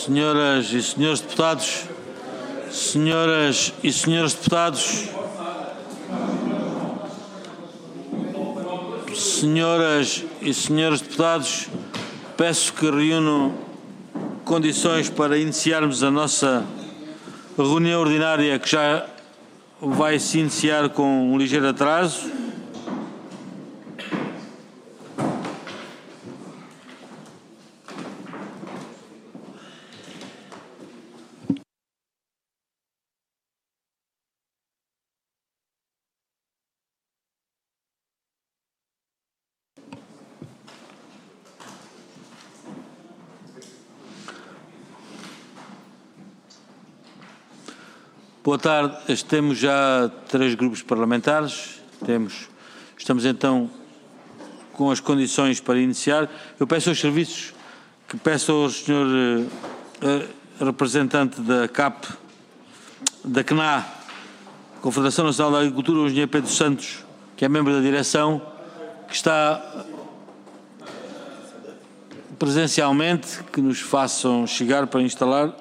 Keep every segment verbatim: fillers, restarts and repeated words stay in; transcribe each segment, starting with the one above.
Senhoras e senhores deputados, senhoras e senhores deputados, senhoras e senhores deputados, peço que reúnam condições para iniciarmos a nossa reunião ordinária, que já vai se iniciar com um ligeiro atraso. Boa tarde. Temos já três grupos parlamentares. Temos, estamos então com as condições para iniciar. Eu peço aos serviços que peço ao senhor uh, representante da C A P, da C N A, Confederação Nacional da Agricultura, o engenheiro Pedro Santos, que é membro da direção, que está presencialmente, que nos façam chegar para instalar.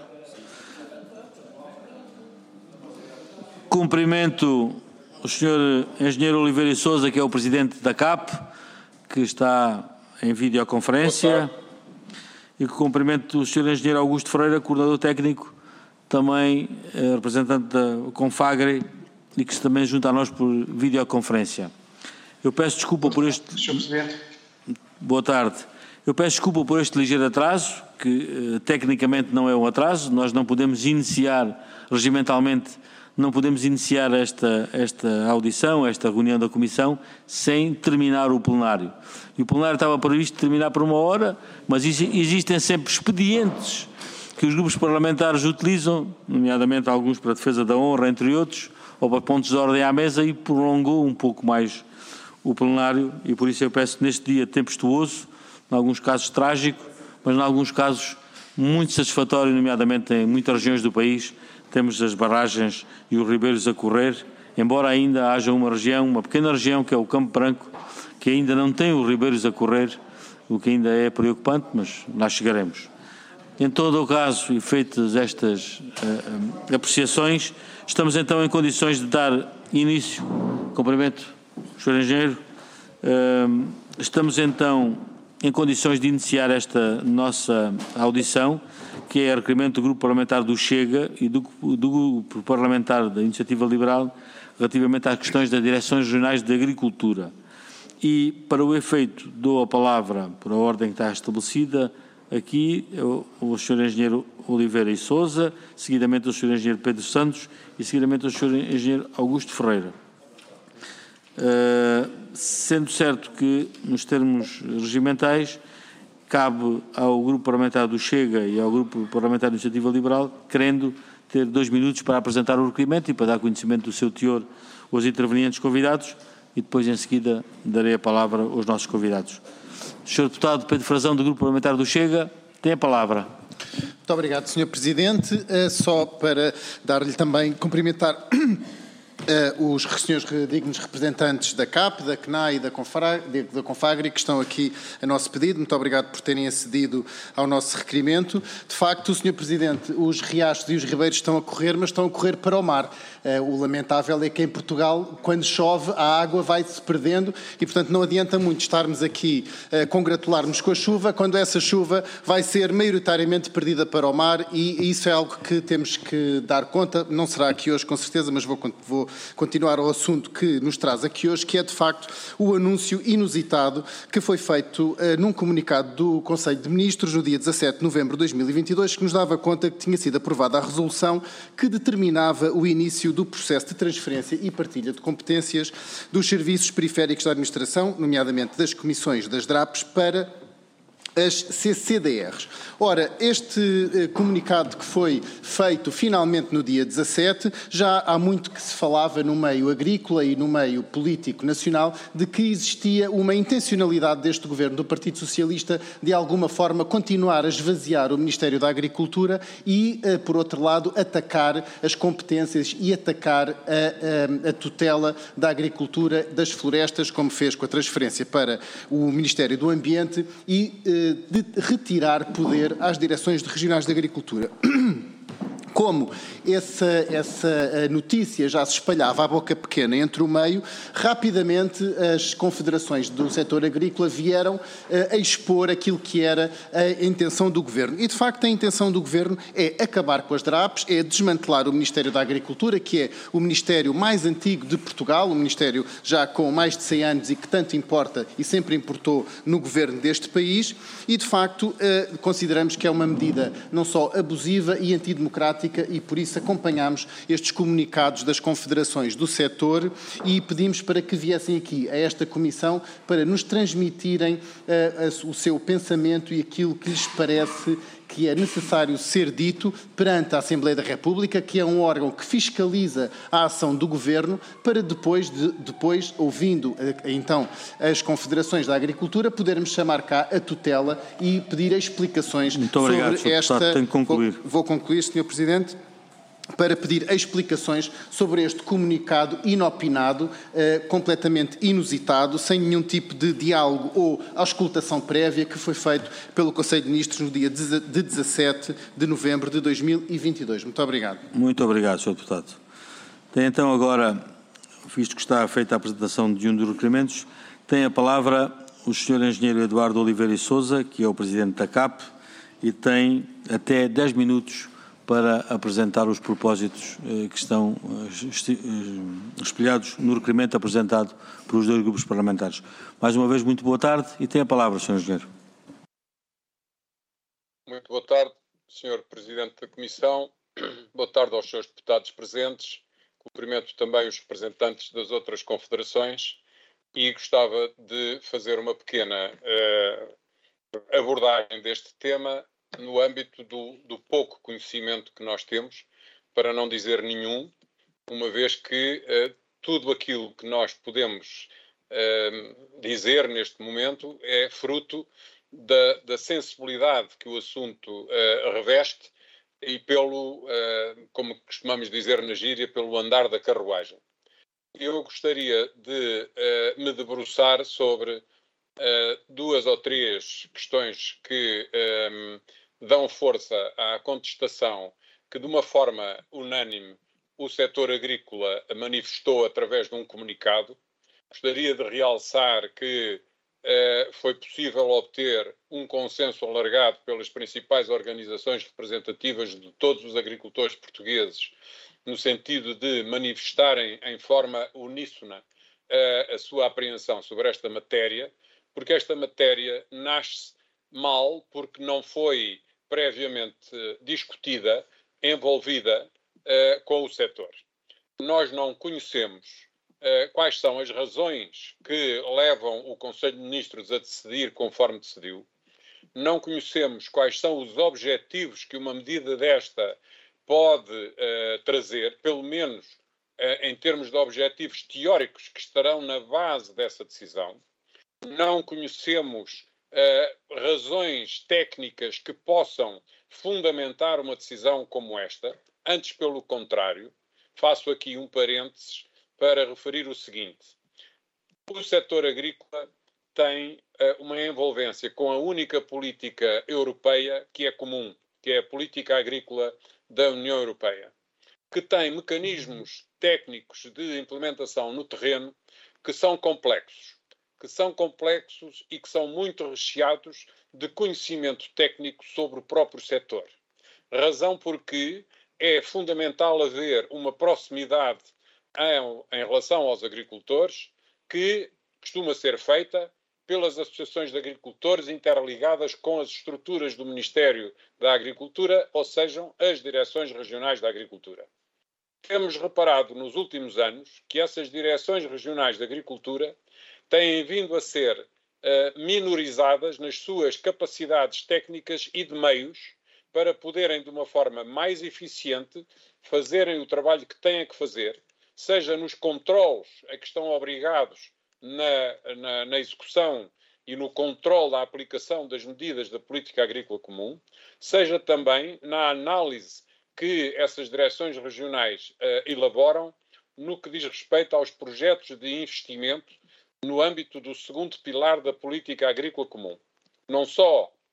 Cumprimento o senhor engenheiro Oliveira e Sousa, que é o presidente da C A P, que está em videoconferência, e que cumprimento o senhor engenheiro Augusto Ferreira, coordenador técnico, também eh, representante da Confagre, e que se também junta a nós por videoconferência. Eu peço desculpa por este... senhor Presidente. Boa tarde. Eu peço desculpa por este ligeiro atraso, que eh, tecnicamente não é um atraso. Nós não podemos iniciar regimentalmente, não podemos iniciar esta, esta audição, esta reunião da Comissão, sem terminar o plenário. E o plenário estava previsto terminar por uma hora, mas existem sempre expedientes que os grupos parlamentares utilizam, nomeadamente alguns para a defesa da honra, entre outros, ou para pontos de ordem à mesa, e prolongou um pouco mais o plenário, e por isso eu peço neste dia tempestuoso, em alguns casos trágico, mas em alguns casos muito satisfatório, nomeadamente em muitas regiões do país. Temos as barragens e os ribeiros a correr, embora ainda haja uma região, uma pequena região, que é o Campo Branco, que ainda não tem os ribeiros a correr, o que ainda é preocupante, mas lá chegaremos. Em todo o caso, e feitas estas uh, apreciações, estamos então em condições de dar início. Cumprimento o senhor engenheiro. Uh, estamos então em condições de iniciar esta nossa audição, que é a requerimento do Grupo Parlamentar do Chega e do, do Grupo Parlamentar da Iniciativa Liberal, relativamente às questões das Direções Regionais de Agricultura. E, para o efeito, dou a palavra, por a ordem que está estabelecida aqui, ao senhor engenheiro Oliveira e Sousa, seguidamente ao senhor engenheiro Pedro Santos e seguidamente ao senhor engenheiro Augusto Ferreira. Uh, sendo certo que, nos termos regimentais, cabe ao Grupo Parlamentar do Chega e ao Grupo Parlamentar da Iniciativa Liberal, querendo ter dois minutos para apresentar o requerimento e para dar conhecimento do seu teor aos intervenientes convidados, e depois, em seguida, darei a palavra aos nossos convidados. senhor Deputado Pedro Frazão, do Grupo Parlamentar do Chega, tem a palavra. Muito obrigado, senhor Presidente. Só para dar-lhe também, cumprimentar Uh, os senhores dignos representantes da C A P, da C N A e da Confagre, que estão aqui a nosso pedido. Muito obrigado por terem acedido ao nosso requerimento. De facto, senhor Presidente, os riachos e os ribeiros estão a correr, mas estão a correr para o mar. Uh, o lamentável é que em Portugal, quando chove, a água vai-se perdendo e, portanto, não adianta muito estarmos aqui a uh, congratular-nos com a chuva, quando essa chuva vai ser maioritariamente perdida para o mar, e, e isso é algo que temos que dar conta. Não será aqui hoje, com certeza, mas vou, vou continuar ao assunto que nos traz aqui hoje, que é de facto o anúncio inusitado que foi feito uh, num comunicado do Conselho de Ministros no dia dezassete de novembro de dois mil e vinte e dois, que nos dava conta que tinha sido aprovada a resolução que determinava o início do processo de transferência e partilha de competências dos serviços periféricos da administração, nomeadamente das comissões das D R A Ps, para as C C D Rs. Ora, este eh, comunicado que foi feito finalmente no dia dezassete, já há muito que se falava no meio agrícola e no meio político nacional de que existia uma intencionalidade deste governo do Partido Socialista de alguma forma continuar a esvaziar o Ministério da Agricultura e, eh, por outro lado, atacar as competências e atacar a, a, a tutela da agricultura, das florestas, como fez com a transferência para o Ministério do Ambiente e eh, de retirar poder às direções regionais de agricultura. Como essa, essa notícia já se espalhava à boca pequena entre o meio, rapidamente as confederações do setor agrícola vieram a expor aquilo que era a intenção do Governo. E, de facto, a intenção do Governo é acabar com as D R A Ps, é desmantelar o Ministério da Agricultura, que é o ministério mais antigo de Portugal, um ministério já com mais de cem anos e que tanto importa e sempre importou no Governo deste país, e, de facto, consideramos que é uma medida não só abusiva e antidemocrática, e por isso acompanhamos estes comunicados das confederações do setor e pedimos para que viessem aqui a esta comissão para nos transmitirem uh, o seu pensamento e aquilo que lhes parece que é necessário ser dito perante a Assembleia da República, que é um órgão que fiscaliza a ação do Governo, para depois, de, depois ouvindo então as confederações da agricultura, podermos chamar cá a tutela e pedir explicações Muito obrigado, sobre esta... Tenho que concluir. Vou, vou concluir, senhor Presidente. Para pedir explicações sobre este comunicado inopinado, eh, completamente inusitado, sem nenhum tipo de diálogo ou auscultação prévia que foi feito pelo Conselho de Ministros no dia de dezassete de novembro de dois mil e vinte e dois. Muito obrigado. Muito obrigado, senhor Deputado. Tem então agora, visto que está feita a apresentação de um dos requerimentos, tem a palavra o senhor Engenheiro Eduardo Oliveira e Sousa, que é o Presidente da C A P, e tem até dez minutos para apresentar os propósitos eh, que estão eh, espelhados no requerimento apresentado pelos dois grupos parlamentares. Mais uma vez, muito boa tarde e tem a palavra, senhor Engenheiro. Muito boa tarde, senhor Presidente da Comissão. Boa tarde aos senhores deputados presentes. Cumprimento também os representantes das outras confederações e gostava de fazer uma pequena uh, abordagem deste tema no âmbito do, do pouco conhecimento que nós temos, para não dizer nenhum, uma vez que uh, tudo aquilo que nós podemos uh, dizer neste momento é fruto da, da sensibilidade que o assunto uh, reveste e pelo, uh, como costumamos dizer na gíria, pelo andar da carruagem. Eu gostaria de uh, me debruçar sobre uh, duas ou três questões que um, dão força à contestação que, de uma forma unânime, o setor agrícola manifestou através de um comunicado. Gostaria de realçar que uh, foi possível obter um consenso alargado pelas principais organizações representativas de todos os agricultores portugueses, no sentido de manifestarem em forma uníssona uh, a sua apreensão sobre esta matéria, porque esta matéria nasce mal, porque não foi previamente uh, discutida, envolvida uh, com o setor. Nós não conhecemos uh, quais são as razões que levam o Conselho de Ministros a decidir conforme decidiu. Não conhecemos quais são os objetivos que uma medida desta pode uh, trazer, pelo menos uh, em termos de objetivos teóricos que estarão na base dessa decisão. Não conhecemos uh, razões técnicas que possam fundamentar uma decisão como esta. Antes, pelo contrário, faço aqui um parênteses para referir o seguinte. O setor agrícola tem uh, uma envolvência com a única política europeia que é comum, que é a política agrícola da União Europeia, que tem mecanismos técnicos de implementação no terreno que são complexos, que são complexos e que são muito recheados de conhecimento técnico sobre o próprio setor. Razão porque é fundamental haver uma proximidade em, em relação aos agricultores que costuma ser feita pelas associações de agricultores interligadas com as estruturas do Ministério da Agricultura, ou sejam, as direções regionais da agricultura. Temos reparado nos últimos anos que essas direções regionais de agricultura têm vindo a ser uh, minorizadas nas suas capacidades técnicas e de meios para poderem, de uma forma mais eficiente, fazerem o trabalho que têm que fazer, seja nos controlos a que estão obrigados Na, na, na execução e no controle da aplicação das medidas da política agrícola comum, seja também na análise que essas direções regionais uh, elaboram no que diz respeito aos projetos de investimento no âmbito do segundo pilar da política agrícola comum. Não só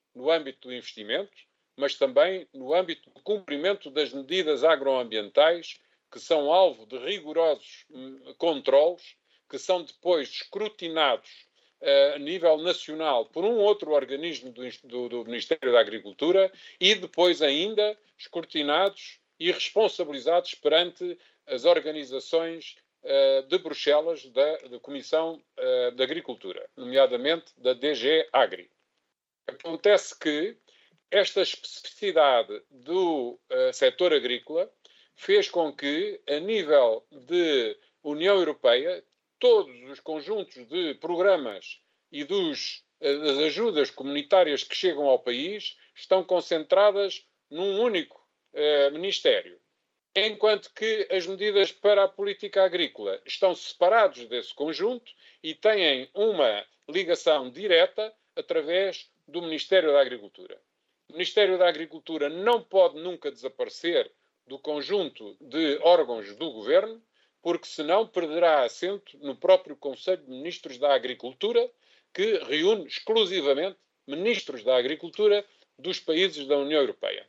no âmbito do investimento, mas também no âmbito do cumprimento das medidas agroambientais, que são alvo de rigorosos hum, controlos, que são depois escrutinados uh, a nível nacional por um outro organismo do, do, do Ministério da Agricultura e depois ainda escrutinados e responsabilizados perante as organizações uh, de Bruxelas da, da Comissão uh, de Agricultura, nomeadamente da D G Agri. Acontece que esta especificidade do uh, setor agrícola fez com que, a nível de União Europeia, todos os conjuntos de programas e dos, uh, das ajudas comunitárias que chegam ao país estão concentradas num único uh, ministério, enquanto que as medidas para a política agrícola estão separados desse conjunto e têm uma ligação direta através do Ministério da Agricultura. O Ministério da Agricultura não pode nunca desaparecer do conjunto de órgãos do Governo, porque senão perderá assento no próprio Conselho de Ministros da Agricultura, que reúne exclusivamente ministros da Agricultura dos países da União Europeia.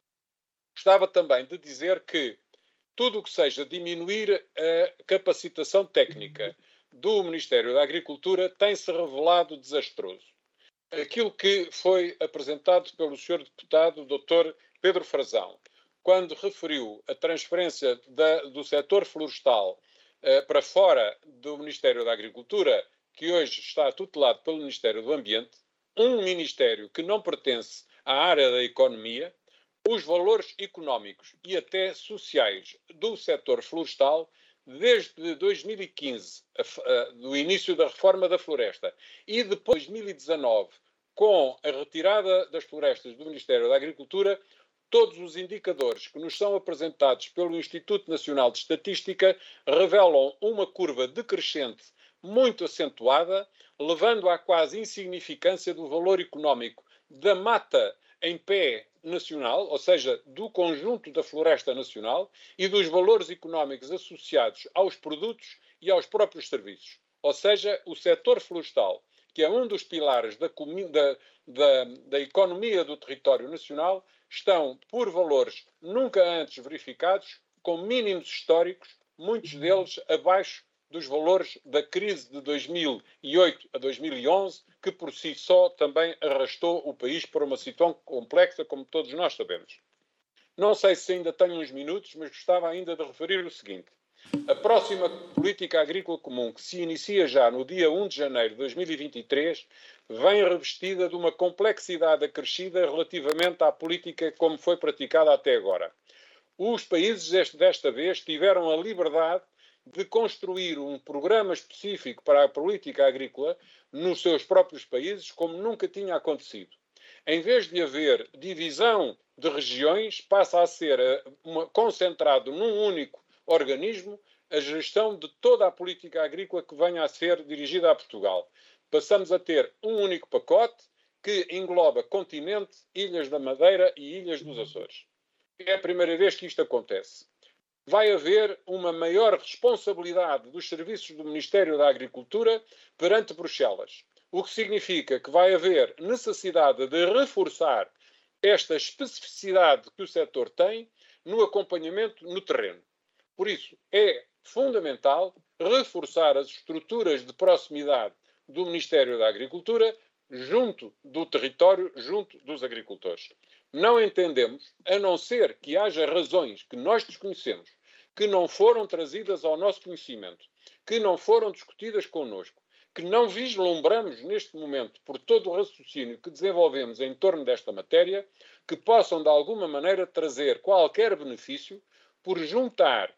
Gostava também de dizer que tudo o que seja diminuir a capacitação técnica do Ministério da Agricultura tem-se revelado desastroso. Aquilo que foi apresentado pelo senhor deputado doutor Pedro Frazão, quando referiu a transferência da, do setor florestal uh, para fora do Ministério da Agricultura, que hoje está tutelado pelo Ministério do Ambiente, um ministério que não pertence à área da economia, os valores económicos e até sociais do setor florestal, desde dois mil e quinze, do início da reforma da floresta, e depois de dois mil e dezanove, com a retirada das florestas do Ministério da Agricultura, todos os indicadores que nos são apresentados pelo Instituto Nacional de Estatística revelam uma curva decrescente muito acentuada, levando à quase insignificância do valor económico da mata em pé nacional, ou seja, do conjunto da floresta nacional, e dos valores económicos associados aos produtos e aos próprios serviços. Ou seja, o setor florestal, que é um dos pilares da, da, da, da economia do território nacional, estão por valores nunca antes verificados, com mínimos históricos, muitos deles abaixo dos valores da crise de dois mil e oito a dois mil e onze, que por si só também arrastou o país para uma situação complexa, como todos nós sabemos. Não sei se ainda tenho uns minutos, mas gostava ainda de referir o seguinte. A próxima política agrícola comum, que se inicia já no dia primeiro de janeiro de dois mil e vinte e três, vem revestida de uma complexidade acrescida relativamente à política como foi praticada até agora. Os países deste, desta vez tiveram a liberdade de construir um programa específico para a política agrícola nos seus próprios países, como nunca tinha acontecido. Em vez de haver divisão de regiões, passa a ser uma, concentrado num único organismo a gestão de toda a política agrícola que venha a ser dirigida a Portugal. Passamos a ter um único pacote que engloba continente, Ilhas da Madeira e Ilhas dos Açores. É a primeira vez que isto acontece. Vai haver uma maior responsabilidade dos serviços do Ministério da Agricultura perante Bruxelas, o que significa que vai haver necessidade de reforçar esta especificidade que o setor tem no acompanhamento no terreno. Por isso, é fundamental reforçar as estruturas de proximidade do Ministério da Agricultura junto do território, junto dos agricultores. Não entendemos, a não ser que haja razões que nós desconhecemos, que não foram trazidas ao nosso conhecimento, que não foram discutidas connosco, que não vislumbramos neste momento por todo o raciocínio que desenvolvemos em torno desta matéria, que possam de alguma maneira trazer qualquer benefício por juntar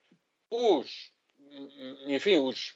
os, enfim, os,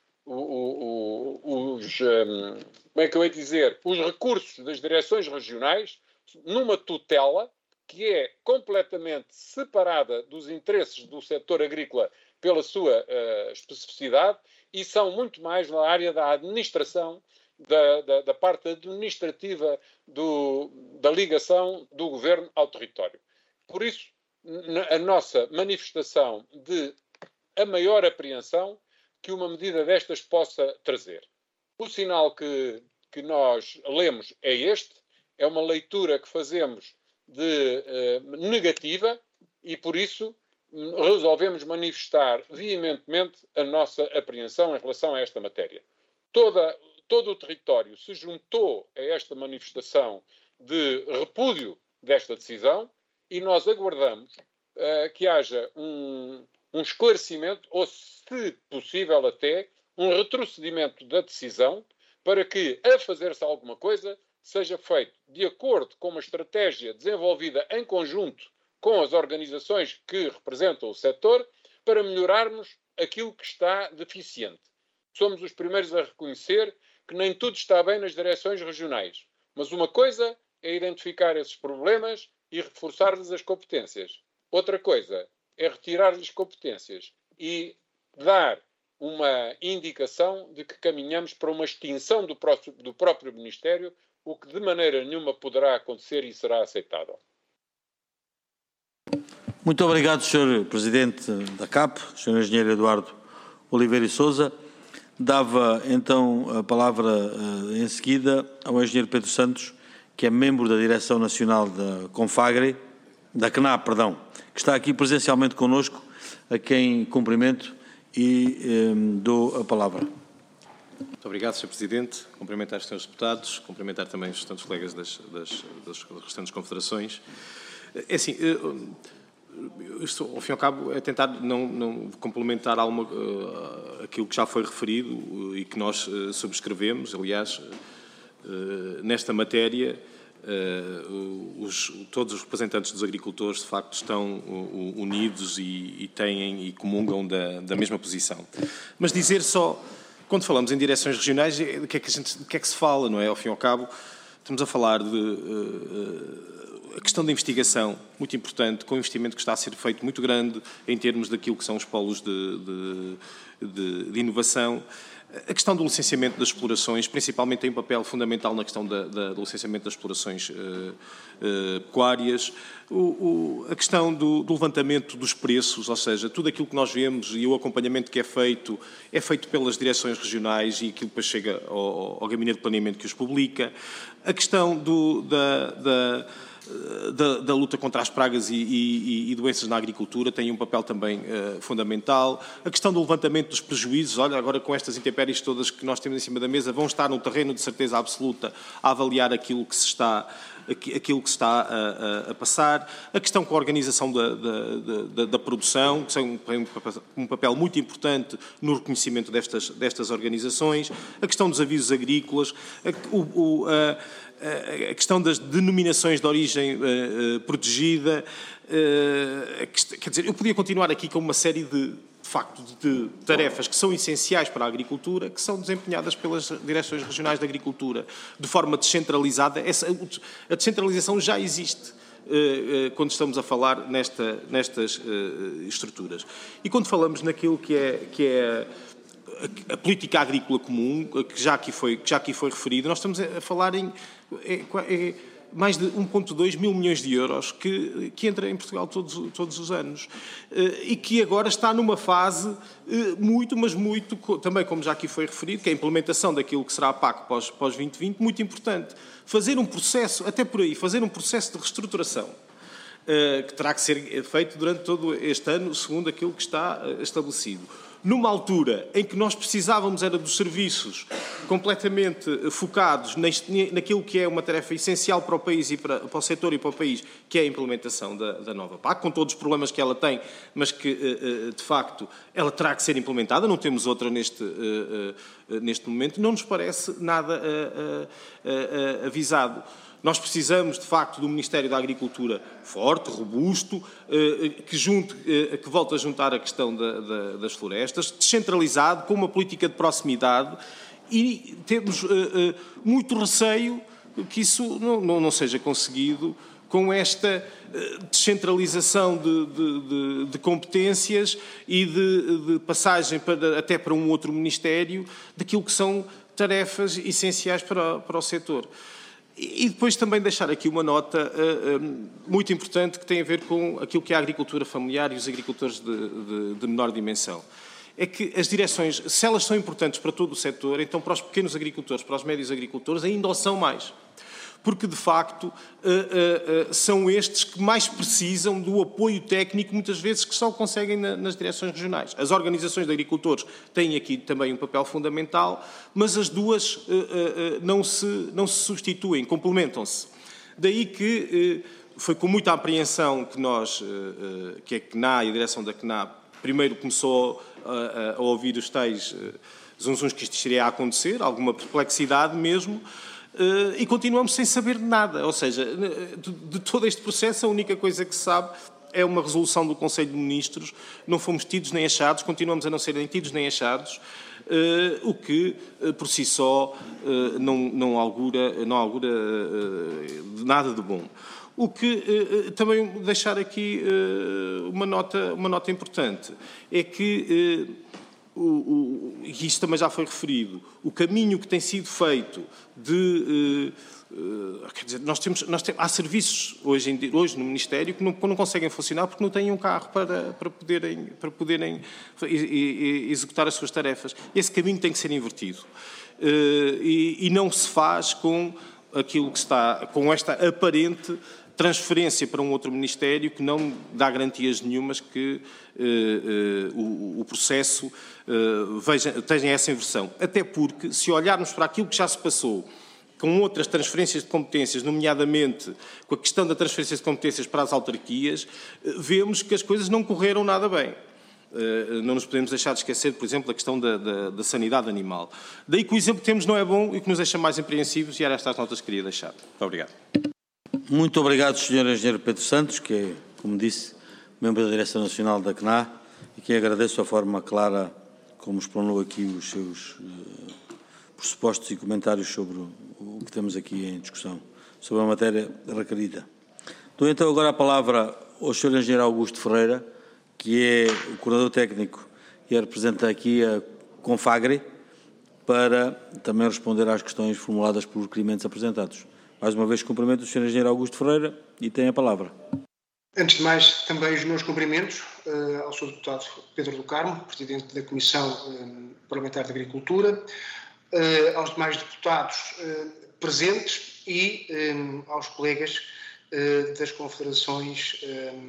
os, um, como é que eu ia dizer, os recursos das direções regionais numa tutela que é completamente separada dos interesses do setor agrícola pela sua uh, especificidade e são muito mais na área da administração, da, da, da parte administrativa do, da ligação do governo ao território. Por isso, a nossa manifestação de a maior apreensão que uma medida destas possa trazer. O sinal que, que nós lemos é este, é uma leitura que fazemos de eh, negativa e, por isso, resolvemos manifestar veementemente a nossa apreensão em relação a esta matéria. Toda, todo o território se juntou a esta manifestação de repúdio desta decisão e nós aguardamos uh, que haja um, um esclarecimento ou, se possível até, um retrocedimento da decisão para que, a fazer-se alguma coisa, seja feito de acordo com uma estratégia desenvolvida em conjunto com as organizações que representam o setor para melhorarmos aquilo que está deficiente. Somos os primeiros a reconhecer que nem tudo está bem nas direções regionais, mas uma coisa é identificar esses problemas e reforçar-lhes as competências. Outra coisa é retirar-lhes competências e dar uma indicação de que caminhamos para uma extinção do próprio, do próprio Ministério, o que de maneira nenhuma poderá acontecer e será aceitável. Muito obrigado, senhor Presidente da C A P, senhor Engenheiro Eduardo Oliveira e Sousa. Dava então a palavra uh, em seguida ao Engenheiro Pedro Santos, que é membro da Direção Nacional da Confagre, da C N A, perdão, que está aqui presencialmente connosco, a quem cumprimento e um, dou a palavra. Muito obrigado, senhor Presidente. Cumprimentar os senhores deputados, cumprimentar também os restantes colegas das, das, das restantes confederações. É assim, isto, ao fim e ao cabo, é tentar não, não complementar alguma, uh, aquilo que já foi referido uh, e que nós uh, subscrevemos. Aliás, uh, nesta matéria, uh, os, todos os representantes dos agricultores, de facto, estão uh, unidos e, e têm e comungam da, da mesma posição. Mas dizer só, quando falamos em direções regionais, do que é que, a gente, do que, é que se fala, não é? Ao fim e ao cabo, estamos a falar de... Uh, a questão da investigação, muito importante, com um investimento que está a ser feito muito grande em termos daquilo que são os polos de, de, de, de inovação. A questão do licenciamento das explorações, principalmente, tem um papel fundamental na questão da, da, do licenciamento das explorações uh, uh, pecuárias. O, o, a questão do, do levantamento dos preços, ou seja, tudo aquilo que nós vemos e o acompanhamento que é feito, é feito pelas direções regionais e aquilo depois chega ao, ao Gabinete de Planeamento que os publica. A questão do, da... da Da, da luta contra as pragas e, e, e doenças na agricultura tem um papel também uh, fundamental. A questão do levantamento dos prejuízos, olha, agora com estas intempéries todas que nós temos em cima da mesa, vão estar no terreno de certeza absoluta a avaliar aquilo que se está, aquilo que se está a, a, a passar. A questão com a organização da, da, da, da produção, que tem um papel muito importante no reconhecimento destas, destas organizações. A questão dos avisos agrícolas, a, o, o, a, a questão das denominações de origem uh, uh, protegida, uh, quer dizer, eu podia continuar aqui com uma série de, de facto, de tarefas que são essenciais para a agricultura, que são desempenhadas pelas direções regionais de agricultura de forma descentralizada. Essa, a descentralização já existe uh, uh, quando estamos a falar nesta, nestas uh, estruturas. E quando falamos naquilo que é... Que é a política agrícola comum, que já aqui foi, que já aqui foi referido, nós estamos a falar em é, é, mais de um vírgula dois mil milhões de euros que, que entra em Portugal todos, todos os anos e que agora está numa fase muito, mas muito, também como já aqui foi referido, que é a implementação daquilo que será a P A C pós, pós vinte vinte, muito importante. Fazer um processo, até por aí, fazer um processo de reestruturação que terá que ser feito durante todo este ano, segundo aquilo que está estabelecido. Numa altura em que nós precisávamos era dos serviços completamente focados naquilo que é uma tarefa essencial para o país e para, para o setor e para o país, que é a implementação da, da nova P A C, com todos os problemas que ela tem, mas que, de facto, ela terá que ser implementada, não temos outra neste, neste momento, não nos parece nada avisado. Nós precisamos, de facto, de um Ministério da Agricultura forte, robusto, que, junte, que volte a juntar a questão da, da, das florestas, descentralizado, com uma política de proximidade, e temos muito receio que isso não, não, não seja conseguido com esta descentralização de, de, de, de competências e de, de passagem para, até para um outro Ministério daquilo que são tarefas essenciais para, para o setor. E depois também deixar aqui uma nota uh, uh, muito importante que tem a ver com aquilo que é a agricultura familiar e os agricultores de, de, de menor dimensão. É que as direções, se elas são importantes para todo o setor, então para os pequenos agricultores, para os médios agricultores, ainda o são mais. porque, de facto, são estes que mais precisam do apoio técnico, muitas vezes, que só conseguem nas direções regionais. As organizações de agricultores têm aqui também um papel fundamental, mas as duas não se, não se substituem, complementam-se. Daí que foi com muita apreensão que nós, que a C N A e a direção da C N A, primeiro começou a, a ouvir os tais zunzuns que isto iria a acontecer, alguma perplexidade mesmo, e continuamos sem saber de nada. Ou seja, de, de todo este processo, a única coisa que se sabe é uma resolução do Conselho de Ministros, não fomos tidos nem achados, continuamos a não ser nem tidos nem achados, Uh, o que, uh, por si só, uh, não, não augura, não augura uh, de nada de bom. O que uh, também deixar aqui uh, uma, nota, uma nota importante é que, uh, o, o, e isto também já foi referido, o caminho que tem sido feito de... Uh, Uh, quer dizer, nós temos, nós temos, há serviços hoje, em, hoje no Ministério que não, não conseguem funcionar porque não têm um carro para, para poderem, para poderem e, e, executar as suas tarefas. Esse caminho tem que ser invertido. Uh, e, e não se faz com aquilo que está, com esta aparente transferência para um outro Ministério que não dá garantias nenhumas que uh, uh, o, o processo uh, veja, tenha essa inversão. Até porque, se olharmos para aquilo que já se passou com outras transferências de competências, nomeadamente com a questão da transferência de competências para as autarquias, vemos que as coisas não correram nada bem. Não nos podemos deixar de esquecer, por exemplo, a questão da, da, da sanidade animal. Daí que o exemplo que temos não é bom e que nos deixa mais apreensivos, e era estas notas que queria deixar. Muito obrigado. Muito obrigado, senhor Engenheiro Pedro Santos, que é, como disse, membro da Direção Nacional da C N A, e que agradeço a forma clara como explanou aqui os seus uh, pressupostos e comentários sobre o, o que temos aqui em discussão, sobre a matéria requerida. Dou então agora a palavra ao senhor Engenheiro Augusto Ferreira, que é o coordenador técnico e representa aqui a Confagri, para também responder às questões formuladas pelos requerimentos apresentados. Mais uma vez, cumprimento o senhor Engenheiro Augusto Ferreira e tem a palavra. Antes de mais, também os meus cumprimentos uh, ao senhor Deputado Pedro do Carmo, Presidente da Comissão uh, Parlamentar de Agricultura, uh, aos demais deputados uh, presentes e um, aos colegas uh, das confederações um,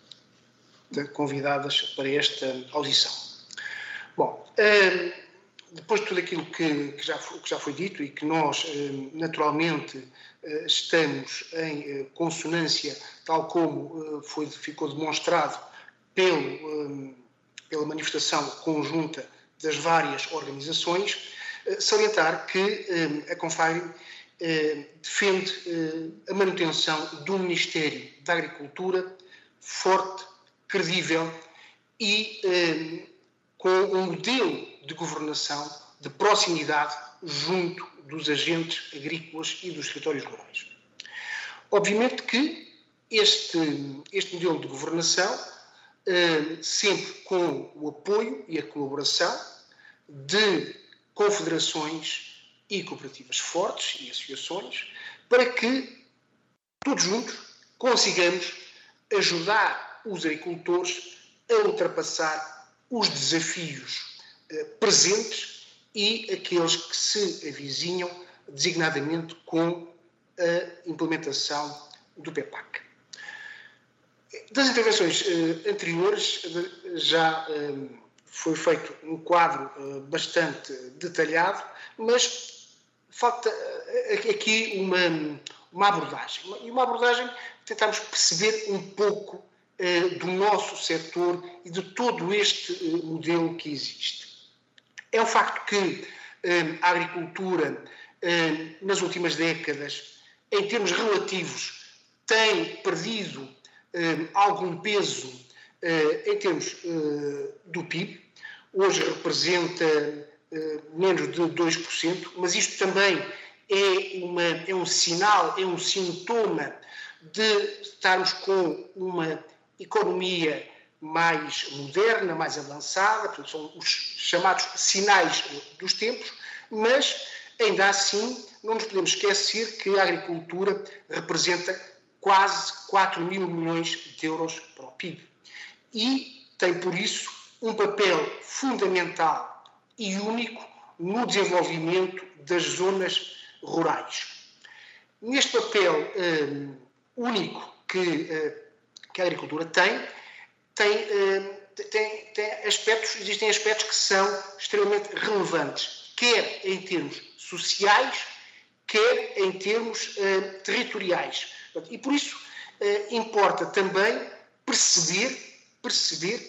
de, convidadas para esta audição. Bom, uh, depois de tudo aquilo que, que, já, que já foi dito e que nós, uh, naturalmente, uh, estamos em uh, consonância, tal como uh, foi, ficou demonstrado pelo, um, pela manifestação conjunta das várias organizações, uh, salientar que um, a Confagri uh, defende uh, a manutenção do Ministério da Agricultura forte, credível e um, com um modelo de governação de proximidade junto dos agentes agrícolas e dos territórios rurais. Obviamente que este, este modelo de governação, eh, sempre com o apoio e a colaboração de confederações e cooperativas fortes e associações, para que todos juntos consigamos ajudar os agricultores a ultrapassar os desafios eh, presentes e aqueles que se avizinham, designadamente com a implementação do P E P A C. Das intervenções eh, anteriores já eh, foi feito um quadro eh, bastante detalhado, mas falta eh, aqui uma, uma abordagem. E uma abordagem, tentarmos perceber um pouco eh, do nosso setor e de todo este eh, modelo que existe. É um facto que eh, a agricultura, eh, nas últimas décadas, em termos relativos, tem perdido eh, algum peso eh, em termos eh, do P I B. Hoje representa eh, menos de dois por cento, mas isto também é, uma, é um sinal, é um sintoma de estarmos com uma economia mais moderna, mais avançada, portanto, são os chamados sinais dos tempos, mas ainda assim não nos podemos esquecer que a agricultura representa quase quatro mil milhões de euros para o P I B e tem, por isso, um papel fundamental e único no desenvolvimento das zonas rurais. neste papel um, único que, uh, que a agricultura tem, tem, uh, tem, tem aspectos, existem aspectos que são extremamente relevantes, quer em termos sociais, quer em termos uh, territoriais. E por isso uh, importa também perceber, perceber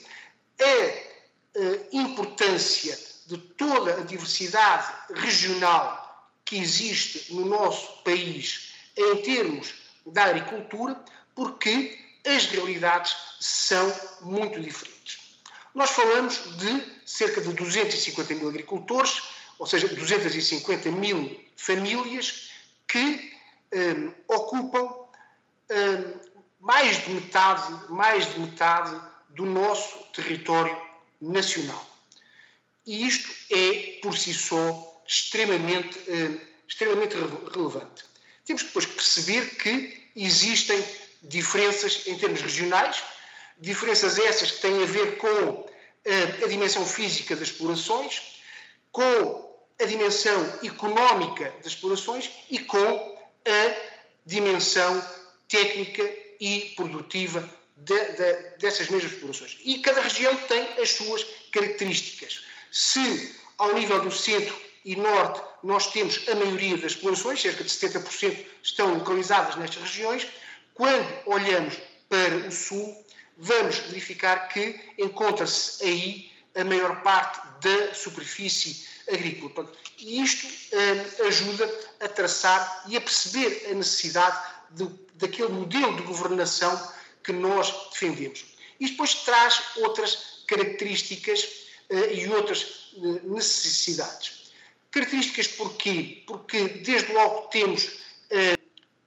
a uh, importância de toda a diversidade regional que existe no nosso país em termos da agricultura, porque as realidades são muito diferentes. Nós falamos de cerca de duzentos e cinquenta mil agricultores, ou seja, duzentas e cinquenta mil famílias que um, ocupam um, mais de metade, mais de metade do nosso território nacional. E isto é, por si só, extremamente, um, extremamente relevante. Temos depois que perceber que existem diferenças em termos regionais, diferenças essas que têm a ver com uh, a dimensão física das explorações, com a dimensão económica das explorações e com a dimensão técnica e produtiva de, de, dessas mesmas explorações. E cada região tem as suas características. Se, ao nível do centro e norte, nós temos a maioria das explorações, cerca de setenta por cento estão localizadas nestas regiões, quando olhamos para o sul, vamos verificar que encontra-se aí a maior parte da superfície agrícola. E isto hum, ajuda a traçar e a perceber a necessidade de, daquele modelo de governação que nós defendemos. Isto depois traz outras características uh, e outras uh, necessidades. Características porquê? Porque desde logo temos uh,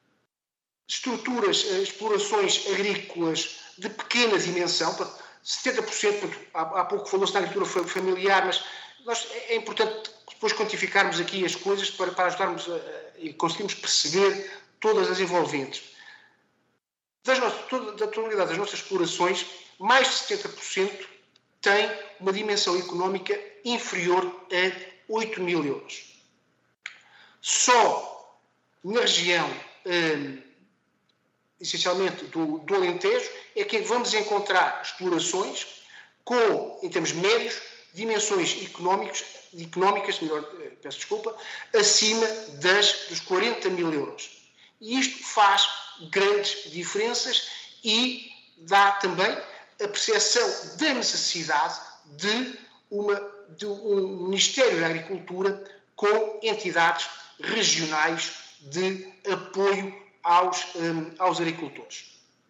estruturas, uh, explorações agrícolas de pequena dimensão, setenta por cento, há, há pouco falou-se na agricultura familiar, mas nós, é importante depois quantificarmos aqui as coisas para, para ajudarmos a, a, e conseguirmos perceber todas as envolventes. Das nossas, toda, da totalidade das nossas explorações, mais de setenta por cento tem uma dimensão económica inferior a oito mil euros. Só na região, hum, essencialmente do, do Alentejo, é que vamos encontrar explorações com, em termos médios, dimensões económicas, económicas melhor, peço desculpa, acima das, dos quarenta mil euros. E isto faz grandes diferenças e dá também a percepção da necessidade de, uma, de um Ministério da Agricultura com entidades regionais de apoio aos, um, aos agricultores.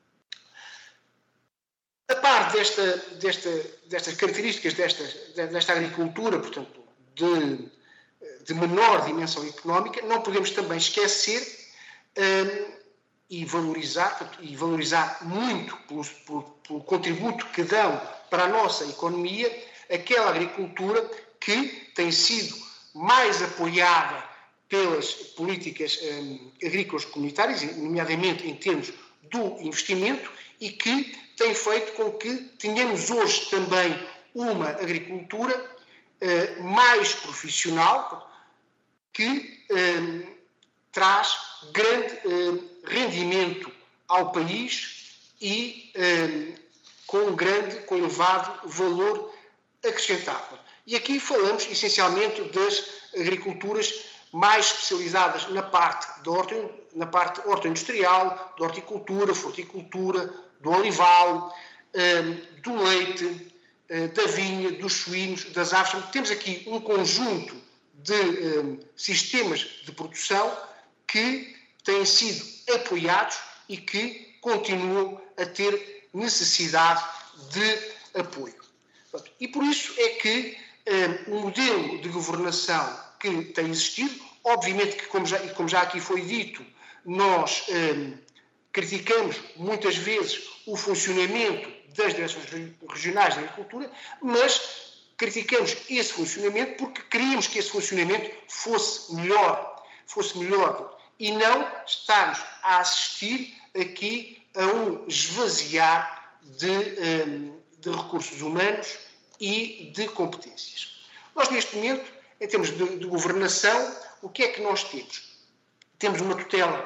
A par desta, desta, destas características desta, desta agricultura, portanto, de, de menor dimensão económica, não podemos também esquecer um, e, valorizar, e valorizar muito pelo, pelo, pelo contributo que dão para a nossa economia aquela agricultura que tem sido mais apoiada pelas políticas um, agrícolas comunitárias, nomeadamente em termos do investimento, e que tem feito com que tenhamos hoje também uma agricultura uh, mais profissional, que uh, traz grande uh, rendimento ao país e uh, com grande, com elevado valor acrescentado. E aqui falamos essencialmente das agriculturas mais especializadas na parte da horta, na parte horto-industrial, da horticultura, fruticultura, do olival, um, do leite, uh, da vinha, dos suínos, das aves. Temos aqui um conjunto de um, sistemas de produção que têm sido apoiados e que continuam a ter necessidade de apoio. E por isso é que um, o modelo de governação que tem existido, obviamente que, como já, como já aqui foi dito, nós um, criticamos muitas vezes o funcionamento das direções regionais da agricultura, mas criticamos esse funcionamento porque queríamos que esse funcionamento fosse melhor, fosse melhor e não estarmos a assistir aqui a um esvaziar de, um, de recursos humanos e de competências. Nós, neste momento, em termos de, de governação, o que é que nós temos? Temos uma tutela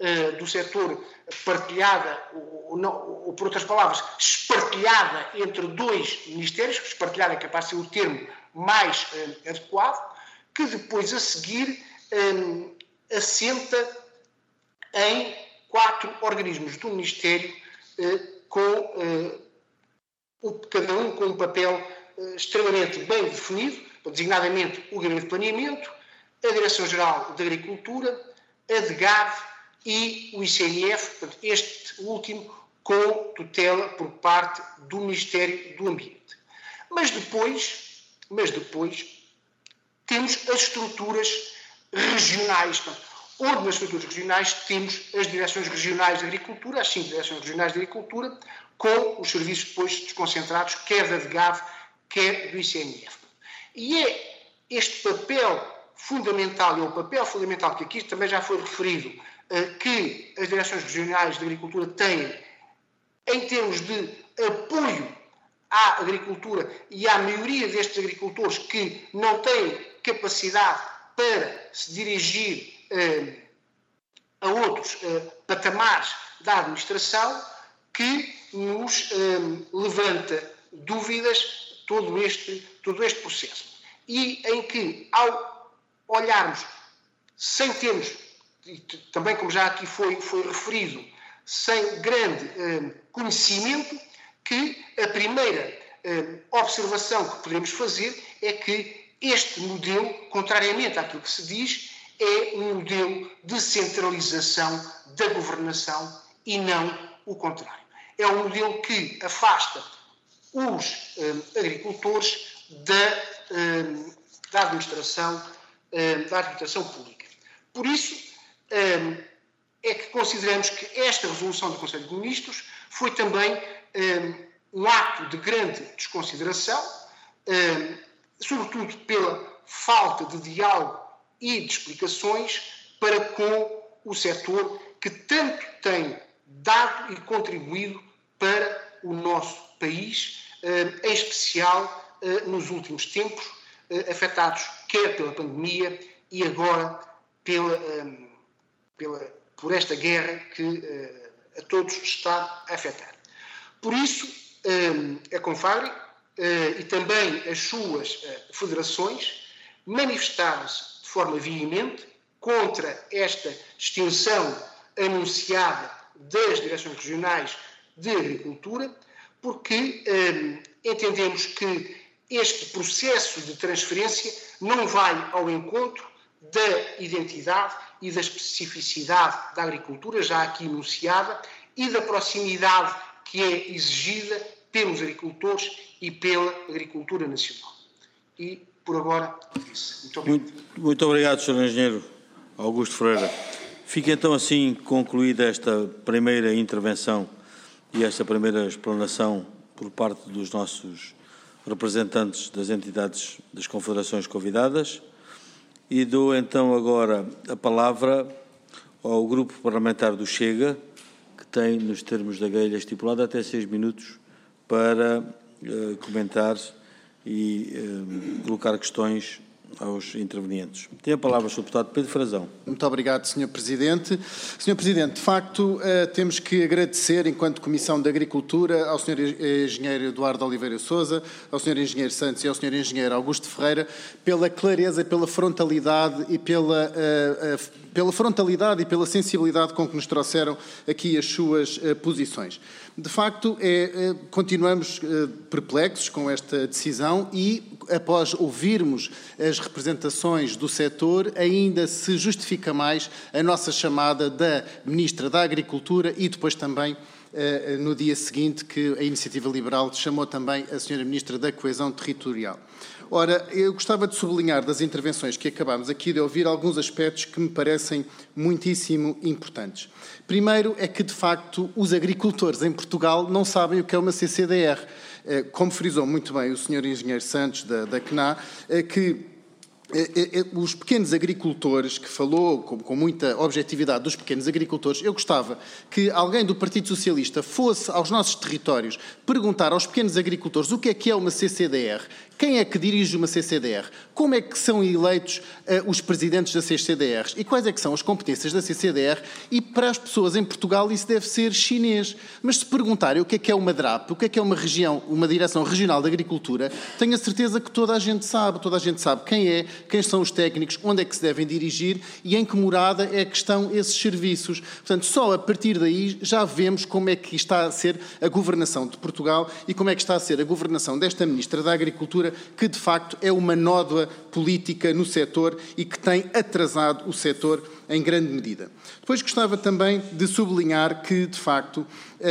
uh, do setor partilhada, ou, ou, ou por outras palavras, espartilhada entre dois ministérios, espartilhada é capaz de ser o termo mais uh, adequado, que depois a seguir um, assenta em quatro organismos do Ministério, uh, com uh, o, cada um com um papel uh, extremamente bem definido, designadamente o Gabinete de Planeamento, a Direção-Geral de Agricultura, a D G A V e o I C N F, portanto, este último com tutela por parte do Ministério do Ambiente. Mas depois, mas depois temos as estruturas regionais, portanto, onde nas estruturas regionais temos as Direções Regionais de Agricultura, as cinco Direções Regionais de Agricultura, com os serviços depois desconcentrados, quer da D G A V, quer do I C N F. E é este papel fundamental, e é o papel fundamental que aqui também já foi referido, que as Direções Regionais de Agricultura têm em termos de apoio à agricultura e à maioria destes agricultores que não têm capacidade para se dirigir eh, a outros eh, patamares da administração, que nos eh, levanta dúvidas todo este, todo este processo. E em que, ao olharmos, sem termos, e também como já aqui foi, foi referido, sem grande eh, conhecimento, que a primeira eh, observação que podemos fazer é que este modelo, contrariamente àquilo que se diz, é um modelo de centralização da governação e não o contrário. É um modelo que afasta os eh, agricultores da, eh, da, administração, eh, da administração pública. Por isso, eh, é que consideramos que esta resolução do Conselho de Ministros foi também eh, um ato de grande desconsideração, eh, sobretudo pela falta de diálogo e de explicações para com o setor que tanto tem dado e contribuído para o nosso país, em especial nos últimos tempos, afetados quer pela pandemia e agora pela, pela, por esta guerra que a todos está a afetar. Por isso, a Confagri e também as suas federações manifestaram-se de forma veemente contra esta extinção anunciada das Direções Regionais de Agricultura, porque eh, entendemos que este processo de transferência não vai ao encontro da identidade e da especificidade da agricultura, já aqui enunciada, e da proximidade que é exigida pelos agricultores e pela agricultura nacional. E, por agora, isso. Muito obrigado. Muito, muito obrigado, senhor Engenheiro Augusto Ferreira. Fica então assim concluída esta primeira intervenção e esta primeira explanação por parte dos nossos representantes das entidades das confederações convidadas, e dou então agora a palavra ao Grupo Parlamentar do Chega, que tem, nos termos da grelha estipulada, até seis minutos para uh, comentar e uh, colocar questões aos intervenientes. Tem a palavra o senhor Deputado Pedro Frazão. Muito obrigado, senhor Presidente. senhor Presidente, de facto, temos que agradecer, enquanto Comissão de Agricultura, ao senhor Engenheiro Eduardo Oliveira Sousa, ao senhor Engenheiro Santos e ao senhor Engenheiro Augusto Ferreira, pela clareza, pela frontalidade e pela, pela frontalidade e pela sensibilidade com que nos trouxeram aqui as suas posições. De facto, é, continuamos perplexos com esta decisão e, após ouvirmos as representações do setor, ainda se justifica mais a nossa chamada da Ministra da Agricultura e depois também, no dia seguinte, que a Iniciativa Liberal chamou também a senhora Ministra da Coesão Territorial. Ora, eu gostava de sublinhar das intervenções que acabámos aqui de ouvir alguns aspectos que me parecem muitíssimo importantes. Primeiro é que, de facto, os agricultores em Portugal não sabem o que é uma C C D R. Como frisou muito bem o senhor Engenheiro Santos, da, da C N A, que os pequenos agricultores, que falou com, com muita objetividade dos pequenos agricultores, eu gostava que alguém do Partido Socialista fosse aos nossos territórios perguntar aos pequenos agricultores o que é que é uma C C D R, quem é que dirige uma C C D R, como é que são eleitos uh, os presidentes das C C D Rs e quais é que são as competências da C C D R, e para as pessoas em Portugal isso deve ser chinês. Mas se perguntarem o que é que é uma D R A P, o que é que é uma região, uma Direção Regional de Agricultura, tenho a certeza que toda a gente sabe, toda a gente sabe quem é, quem são os técnicos, onde é que se devem dirigir e em que morada é que estão esses serviços. Portanto, só a partir daí já vemos como é que está a ser a governação de Portugal e como é que está a ser a governação desta Ministra da Agricultura, que de facto é uma nódoa política no setor e que tem atrasado o setor em grande medida. Depois gostava também de sublinhar que, de facto,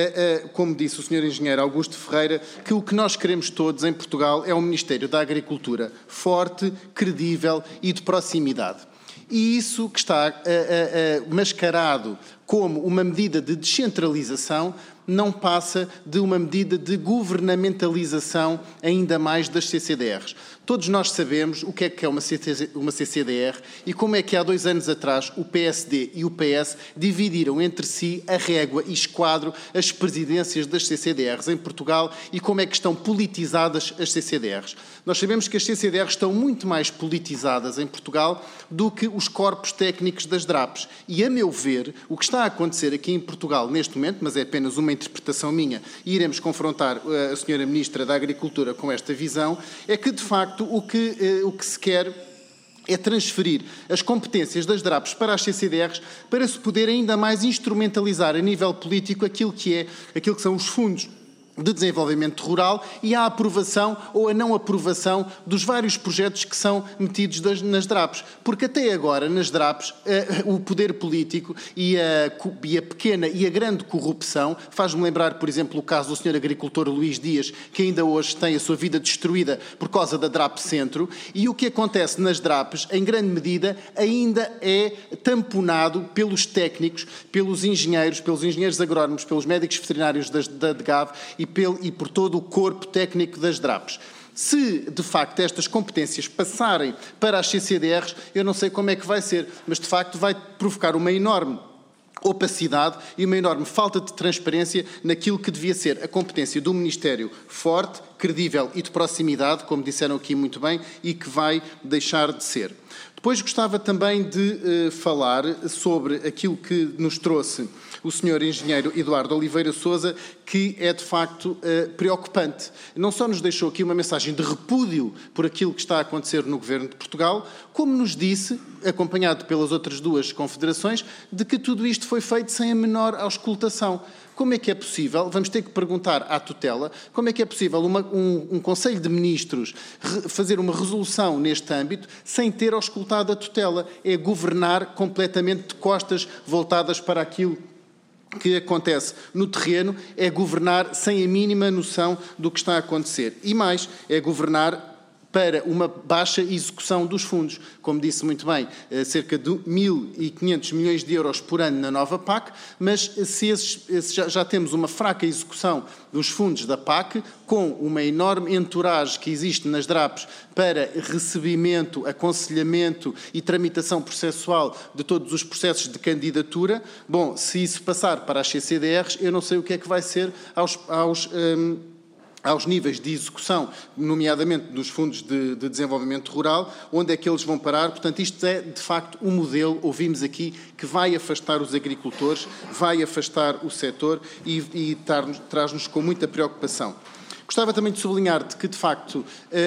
como disse o senhor Engenheiro Augusto Ferreira, que o que nós queremos todos em Portugal é um Ministério da Agricultura forte, credível e de proximidade. E isso que está uh, uh, uh, mascarado como uma medida de descentralização não passa de uma medida de governamentalização ainda mais das C C D Rs. Todos nós sabemos o que é que é uma C C D R e como é que há dois anos atrás o P S D e o P S dividiram entre si a régua e esquadro as presidências das C C D Rs em Portugal e como é que estão politizadas as C C D Rs. Nós sabemos que as C C D Rs estão muito mais politizadas em Portugal do que os corpos técnicos das D R A Ps. E, a meu ver, o que está a acontecer aqui em Portugal neste momento, mas é apenas uma interpretação minha, e iremos confrontar a senhora Ministra da Agricultura com esta visão, é que, de facto, o que, eh, o que se quer é transferir as competências das D R A Ps para as C C D Rs para se poder ainda mais instrumentalizar a nível político aquilo que é, aquilo que são os fundos de desenvolvimento rural e a aprovação ou a não aprovação dos vários projetos que são metidos das, nas D R A Ps. Porque até agora, nas D R A Ps, eh, o poder político e a, e a pequena e a grande corrupção, faz-me lembrar, por exemplo, o caso do senhor agricultor Luís Dias, que ainda hoje tem a sua vida destruída por causa da D R A P Centro, e o que acontece nas D R A Ps, em grande medida, ainda é tamponado pelos técnicos, pelos engenheiros, pelos engenheiros agrónomos, pelos médicos veterinários da, da D G A V e e por todo o corpo técnico das D R A Ps. Se, de facto, estas competências passarem para as C C D Rs, eu não sei como é que vai ser, mas, de facto, vai provocar uma enorme opacidade e uma enorme falta de transparência naquilo que devia ser a competência do Ministério forte, credível e de proximidade, como disseram aqui muito bem, e que vai deixar de ser. Depois gostava também de uh, falar sobre aquilo que nos trouxe o senhor Engenheiro Eduardo Oliveira Sousa, que é de facto uh, preocupante. Não só nos deixou aqui uma mensagem de repúdio por aquilo que está a acontecer no Governo de Portugal, como nos disse, acompanhado pelas outras duas confederações, de que tudo isto foi feito sem a menor auscultação. Como é que é possível, vamos ter que perguntar à tutela, como é que é possível uma, um, um Conselho de Ministros re, fazer uma resolução neste âmbito sem ter auscultado a tutela? É governar completamente de costas voltadas para aquilo que acontece no terreno, é governar sem a mínima noção do que está a acontecer. E mais, é governar para uma baixa execução dos fundos. Como disse muito bem, cerca de mil e quinhentos milhões de euros por ano na nova P A C, mas se, esses, se já, já temos uma fraca execução dos fundos da P A C, com uma enorme entourage que existe nas D R A Ps para recebimento, aconselhamento e tramitação processual de todos os processos de candidatura, bom, se isso passar para as C C D Rs, eu não sei o que é que vai ser aos... aos hum, aos níveis de execução, nomeadamente dos fundos de, de desenvolvimento rural, onde é que eles vão parar. Portanto, isto é, de facto, um modelo, ouvimos aqui, que vai afastar os agricultores, vai afastar o setor e, e traz-nos com muita preocupação. Gostava também de sublinhar-te que, de facto,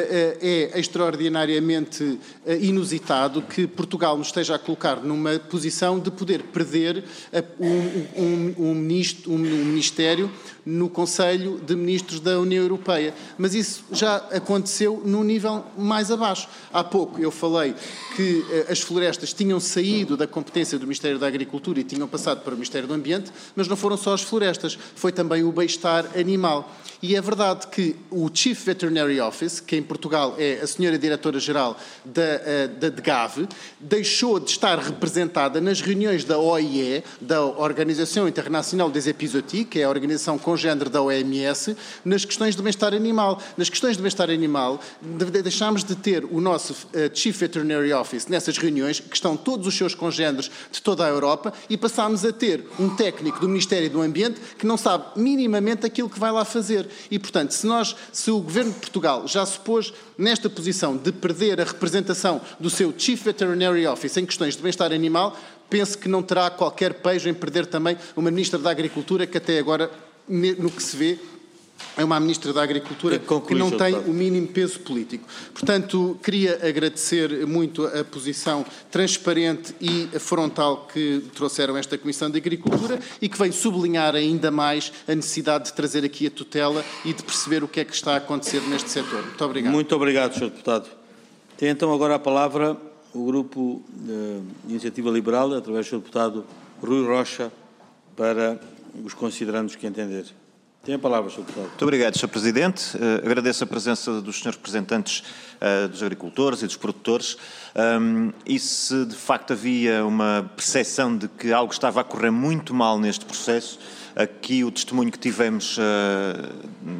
é extraordinariamente inusitado que Portugal nos esteja a colocar numa posição de poder perder um, um, um, ministro, um ministério no Conselho de Ministros da União Europeia. Mas isso já aconteceu num nível mais abaixo. Há pouco eu falei que as florestas tinham saído da competência do Ministério da Agricultura e tinham passado para o Ministério do Ambiente, mas não foram só as florestas, foi também o bem-estar animal. E é verdade que o Chief Veterinary Office, que em Portugal é a senhora Diretora-Geral da, da D G A V, deixou de estar representada nas reuniões da O I E, da Organização Internacional des Epizooties, que é a organização congénere da O M S nas questões do bem-estar animal. Nas questões do bem-estar animal, deixámos de ter o nosso uh, Chief Veterinary Office nessas reuniões, que estão todos os seus congéneres de toda a Europa, e passámos a ter um técnico do Ministério do Ambiente que não sabe minimamente aquilo que vai lá fazer. E, portanto, se, nós, se o Governo de Portugal já se pôs nesta posição de perder a representação do seu Chief Veterinary Office em questões de bem-estar animal, penso que não terá qualquer pejo em perder também uma Ministra da Agricultura que até agora, no que se vê, é uma Ministra da Agricultura que não tem o mínimo peso político. Portanto, queria agradecer muito a posição transparente e frontal que trouxeram esta Comissão de Agricultura e que vem sublinhar ainda mais a necessidade de trazer aqui a tutela e de perceber o que é que está a acontecer neste setor. Muito obrigado. Muito obrigado, senhor Deputado. Tem então agora a palavra o Grupo de Iniciativa Liberal, através do senhor Deputado Rui Rocha, para os considerandos que entender. Tem a palavra, senhor Deputado. Muito obrigado, senhor Presidente. Uh, agradeço a presença dos senhores representantes uh, dos agricultores e dos produtores. Um, e se de facto havia uma percepção de que algo estava a correr muito mal neste processo, aqui o testemunho que tivemos uh,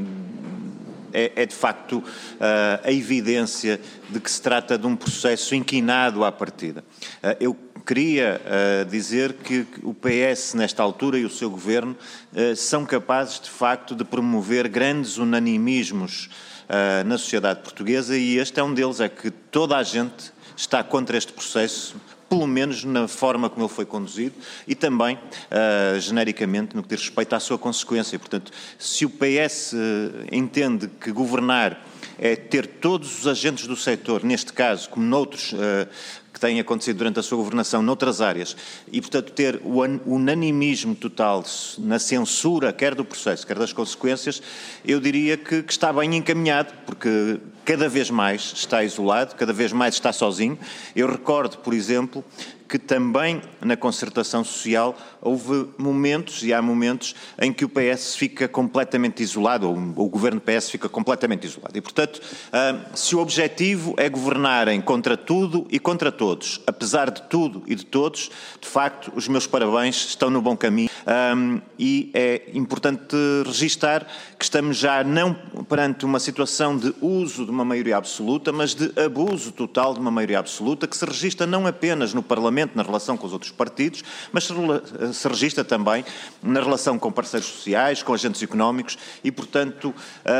é, é de facto uh, a evidência de que se trata de um processo inquinado à partida. Uh, eu Queria uh, dizer que o P S, nesta altura, e o seu Governo, uh, são capazes, de facto, de promover grandes unanimismos uh, na sociedade portuguesa, e este é um deles, é que toda a gente está contra este processo, pelo menos na forma como ele foi conduzido, e também, uh, genericamente, no que diz respeito à sua consequência. Portanto, se o P S uh, entende que governar é ter todos os agentes do setor, neste caso, como noutros uh, que têm acontecido durante a sua governação noutras áreas, e, portanto, ter o unanimismo total na censura, quer do processo, quer das consequências, eu diria que, que está bem encaminhado, porque cada vez mais está isolado, cada vez mais está sozinho. Eu recordo, por exemplo, que também na concertação social houve momentos, e há momentos, em que o P S fica completamente isolado, ou o governo P S fica completamente isolado. E, portanto, se o objetivo é governarem contra tudo e contra todos, apesar de tudo e de todos, de facto, os meus parabéns, estão no bom caminho. E é importante registar que estamos já não perante uma situação de uso de uma maioria absoluta, mas de abuso total de uma maioria absoluta, que se registra não apenas no Parlamento, na relação com os outros partidos, mas se registra também na relação com parceiros sociais, com agentes económicos, e, portanto,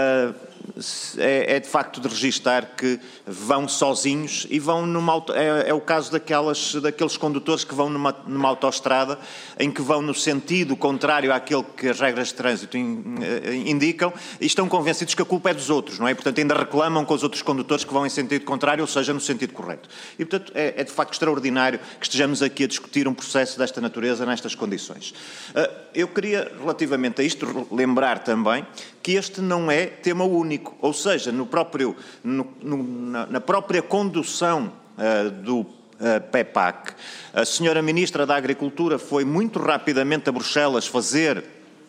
é, é de facto de registar que vão sozinhos e vão numa... É, é o caso daquelas, daqueles condutores que vão numa, numa autoestrada, em que vão no sentido contrário àquele que as regras de trânsito indicam, e estão convencidos que a culpa é dos outros, não é? Portanto, ainda reclamam com os outros condutores que vão em sentido contrário, ou seja, no sentido correto. E, portanto, é, é de facto extraordinário que estejamos aqui a discutir um processo desta natureza, nestas condições. Eu queria, relativamente a isto, lembrar também que este não é tema único, ou seja, no próprio, no, no, na própria condução uh, do uh, P E P A C, a senhora Ministra da Agricultura foi muito rapidamente a Bruxelas fazer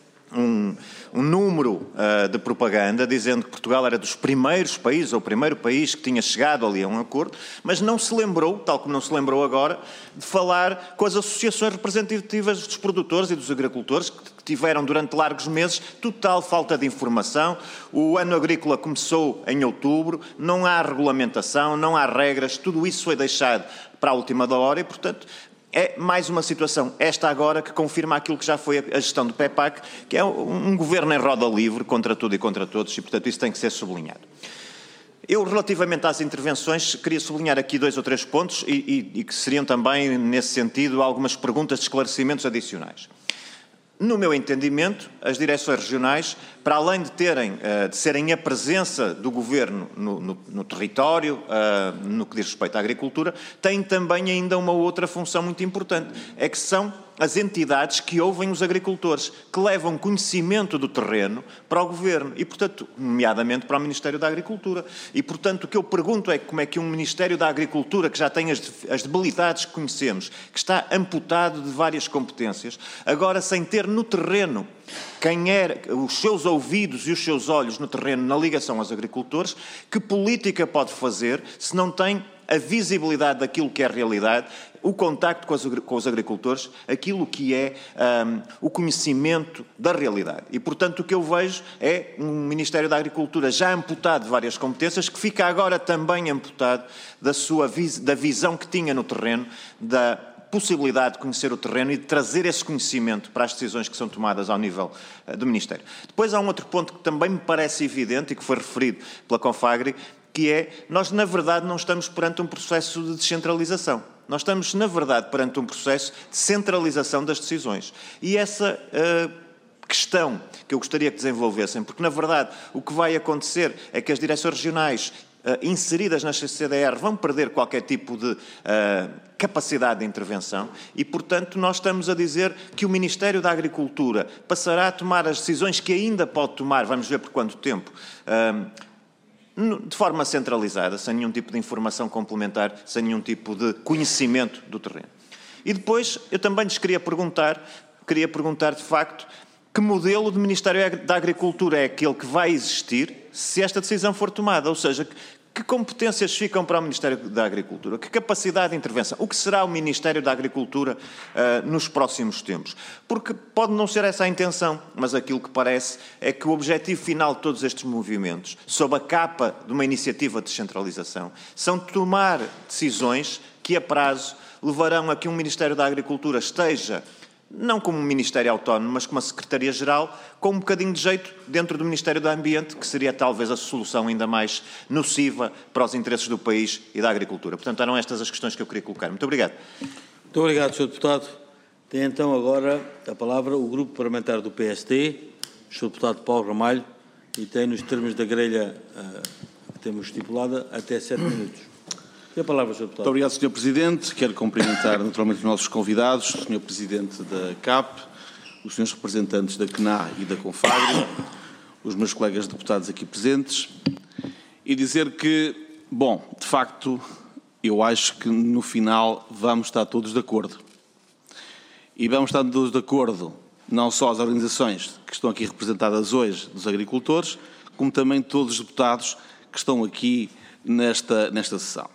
um, um número uh, de propaganda, dizendo que Portugal era dos primeiros países, ou o primeiro país que tinha chegado ali a um acordo, mas não se lembrou, tal como não se lembrou agora, de falar com as associações representativas dos produtores e dos agricultores, que tiveram durante largos meses total falta de informação. O ano agrícola começou em outubro, não há regulamentação, não há regras, tudo isso foi deixado para a última da hora e, portanto, é mais uma situação, esta agora, que confirma aquilo que já foi a gestão do P E P A C, que é um governo em roda livre, contra tudo e contra todos, e, portanto, isso tem que ser sublinhado. Eu, relativamente às intervenções, queria sublinhar aqui dois ou três pontos e, e, e que seriam também, nesse sentido, algumas perguntas de esclarecimentos adicionais. No meu entendimento, as direções regionais, para além de, terem, de serem a presença do Governo no, no, no território, no que diz respeito à agricultura, têm também ainda uma outra função muito importante, é que são as entidades que ouvem os agricultores, que levam conhecimento do terreno para o Governo e, portanto, nomeadamente para o Ministério da Agricultura. E, portanto, o que eu pergunto é como é que um Ministério da Agricultura, que já tem as, as debilidades que conhecemos, que está amputado de várias competências, agora sem ter no terreno quem é os seus ouvidos e os seus olhos no terreno na ligação aos agricultores, que política pode fazer se não tem a visibilidade daquilo que é a realidade, o contacto com, as, com os agricultores, aquilo que é um, o conhecimento da realidade. E, portanto, o que eu vejo é um Ministério da Agricultura já amputado de várias competências, que fica agora também amputado da, sua, da visão que tinha no terreno, da possibilidade de conhecer o terreno e de trazer esse conhecimento para as decisões que são tomadas ao nível uh, do Ministério. Depois há um outro ponto que também me parece evidente e que foi referido pela Confagri, que é, nós na verdade não estamos perante um processo de descentralização. Nós estamos, na verdade, perante um processo de centralização das decisões. E essa uh, questão que eu gostaria que desenvolvessem, porque, na verdade, o que vai acontecer é que as direções regionais uh, inseridas nas C C D R vão perder qualquer tipo de uh, capacidade de intervenção e, portanto, nós estamos a dizer que o Ministério da Agricultura passará a tomar as decisões que ainda pode tomar, vamos ver por quanto tempo, uh, de forma centralizada, sem nenhum tipo de informação complementar, sem nenhum tipo de conhecimento do terreno. E depois, eu também lhes queria perguntar, queria perguntar de facto, que modelo de Ministério da Agricultura é aquele que vai existir se esta decisão for tomada? Ou seja, que competências ficam para o Ministério da Agricultura? Que capacidade de intervenção? O que será o Ministério da Agricultura uh, nos próximos tempos? Porque pode não ser essa a intenção, mas aquilo que parece é que o objetivo final de todos estes movimentos, sob a capa de uma iniciativa de descentralização, são tomar decisões que a prazo levarão a que um Ministério da Agricultura esteja não como um Ministério autónomo, mas como uma Secretaria-Geral, com um bocadinho de jeito dentro do Ministério do Ambiente, que seria talvez a solução ainda mais nociva para os interesses do país e da agricultura. Portanto, eram estas as questões que eu queria colocar. Muito obrigado. Muito obrigado, senhor Deputado. Tem então agora a palavra o Grupo Parlamentar do P S D, o senhor Deputado Paulo Ramalho, e tem, nos termos da grelha uh, que temos estipulada, até sete minutos. Tem a palavra, senhor Deputado. Muito obrigado, senhor Presidente. Quero cumprimentar naturalmente os nossos convidados, o senhor Presidente da C A P, os senhores representantes da C N A e da Confagri, os meus colegas deputados aqui presentes, e dizer que, bom, de facto, eu acho que no final vamos estar todos de acordo. E vamos estar todos de acordo, não só as organizações que estão aqui representadas hoje, dos agricultores, como também todos os deputados que estão aqui nesta, nesta sessão.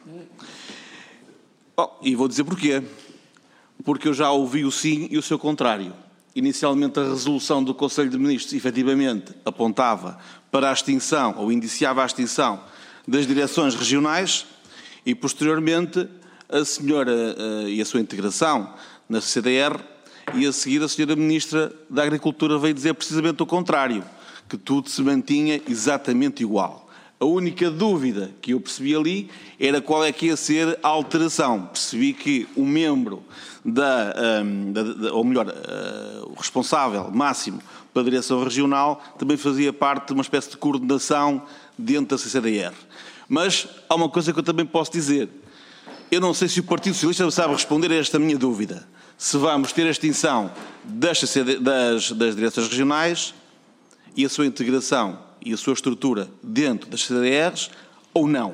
Oh, e vou dizer porquê. Porque eu já ouvi o sim e o seu contrário. Inicialmente a resolução do Conselho de Ministros efetivamente apontava para a extinção, ou indiciava a extinção das direções regionais e posteriormente a senhora uh, e a sua integração na C C D R e a seguir a senhora Ministra da Agricultura veio dizer precisamente o contrário, que tudo se mantinha exatamente igual. A única dúvida que eu percebi ali era qual é que ia ser a alteração. Percebi que o membro, da, um, da, da, ou melhor, uh, o responsável máximo pela direção regional também fazia parte de uma espécie de coordenação dentro da C C D R. Mas há uma coisa que eu também posso dizer. Eu não sei se o Partido Socialista sabe responder a esta minha dúvida. Se vamos ter a extinção das, C C D, das, das direções regionais e a sua integração e a sua estrutura dentro das C C D Rs ou não.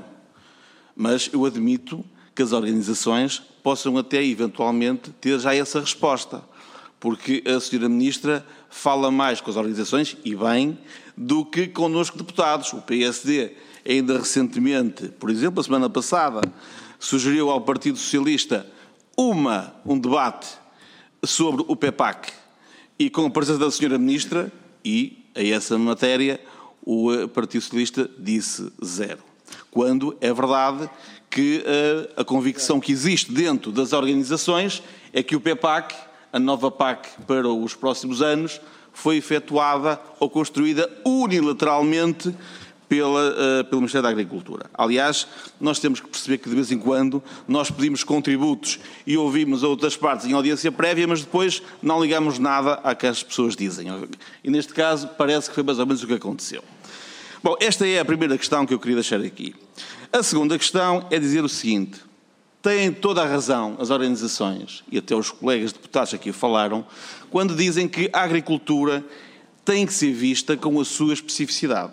Mas eu admito que as organizações possam até eventualmente ter já essa resposta, porque a senhora Ministra fala mais com as organizações, e bem, do que connosco deputados. O P S D ainda recentemente, por exemplo, a semana passada, sugeriu ao Partido Socialista uma, um debate sobre o P E P A C e com a presença da senhora Ministra, e a essa matéria o Partido Socialista disse zero. Quando é verdade que a, a convicção que existe dentro das organizações é que o P E P A C, a nova P A C para os próximos anos, foi efetuada ou construída unilateralmente pela, uh, pelo Ministério da Agricultura. Aliás, nós temos que perceber que de vez em quando nós pedimos contributos e ouvimos outras partes em audiência prévia, mas depois não ligamos nada a que as pessoas dizem. E neste caso parece que foi mais ou menos o que aconteceu. Bom, esta é a primeira questão que eu queria deixar aqui. A segunda questão é dizer o seguinte: têm toda a razão as organizações, e até os colegas deputados aqui falaram, quando dizem que a agricultura tem que ser vista com a sua especificidade.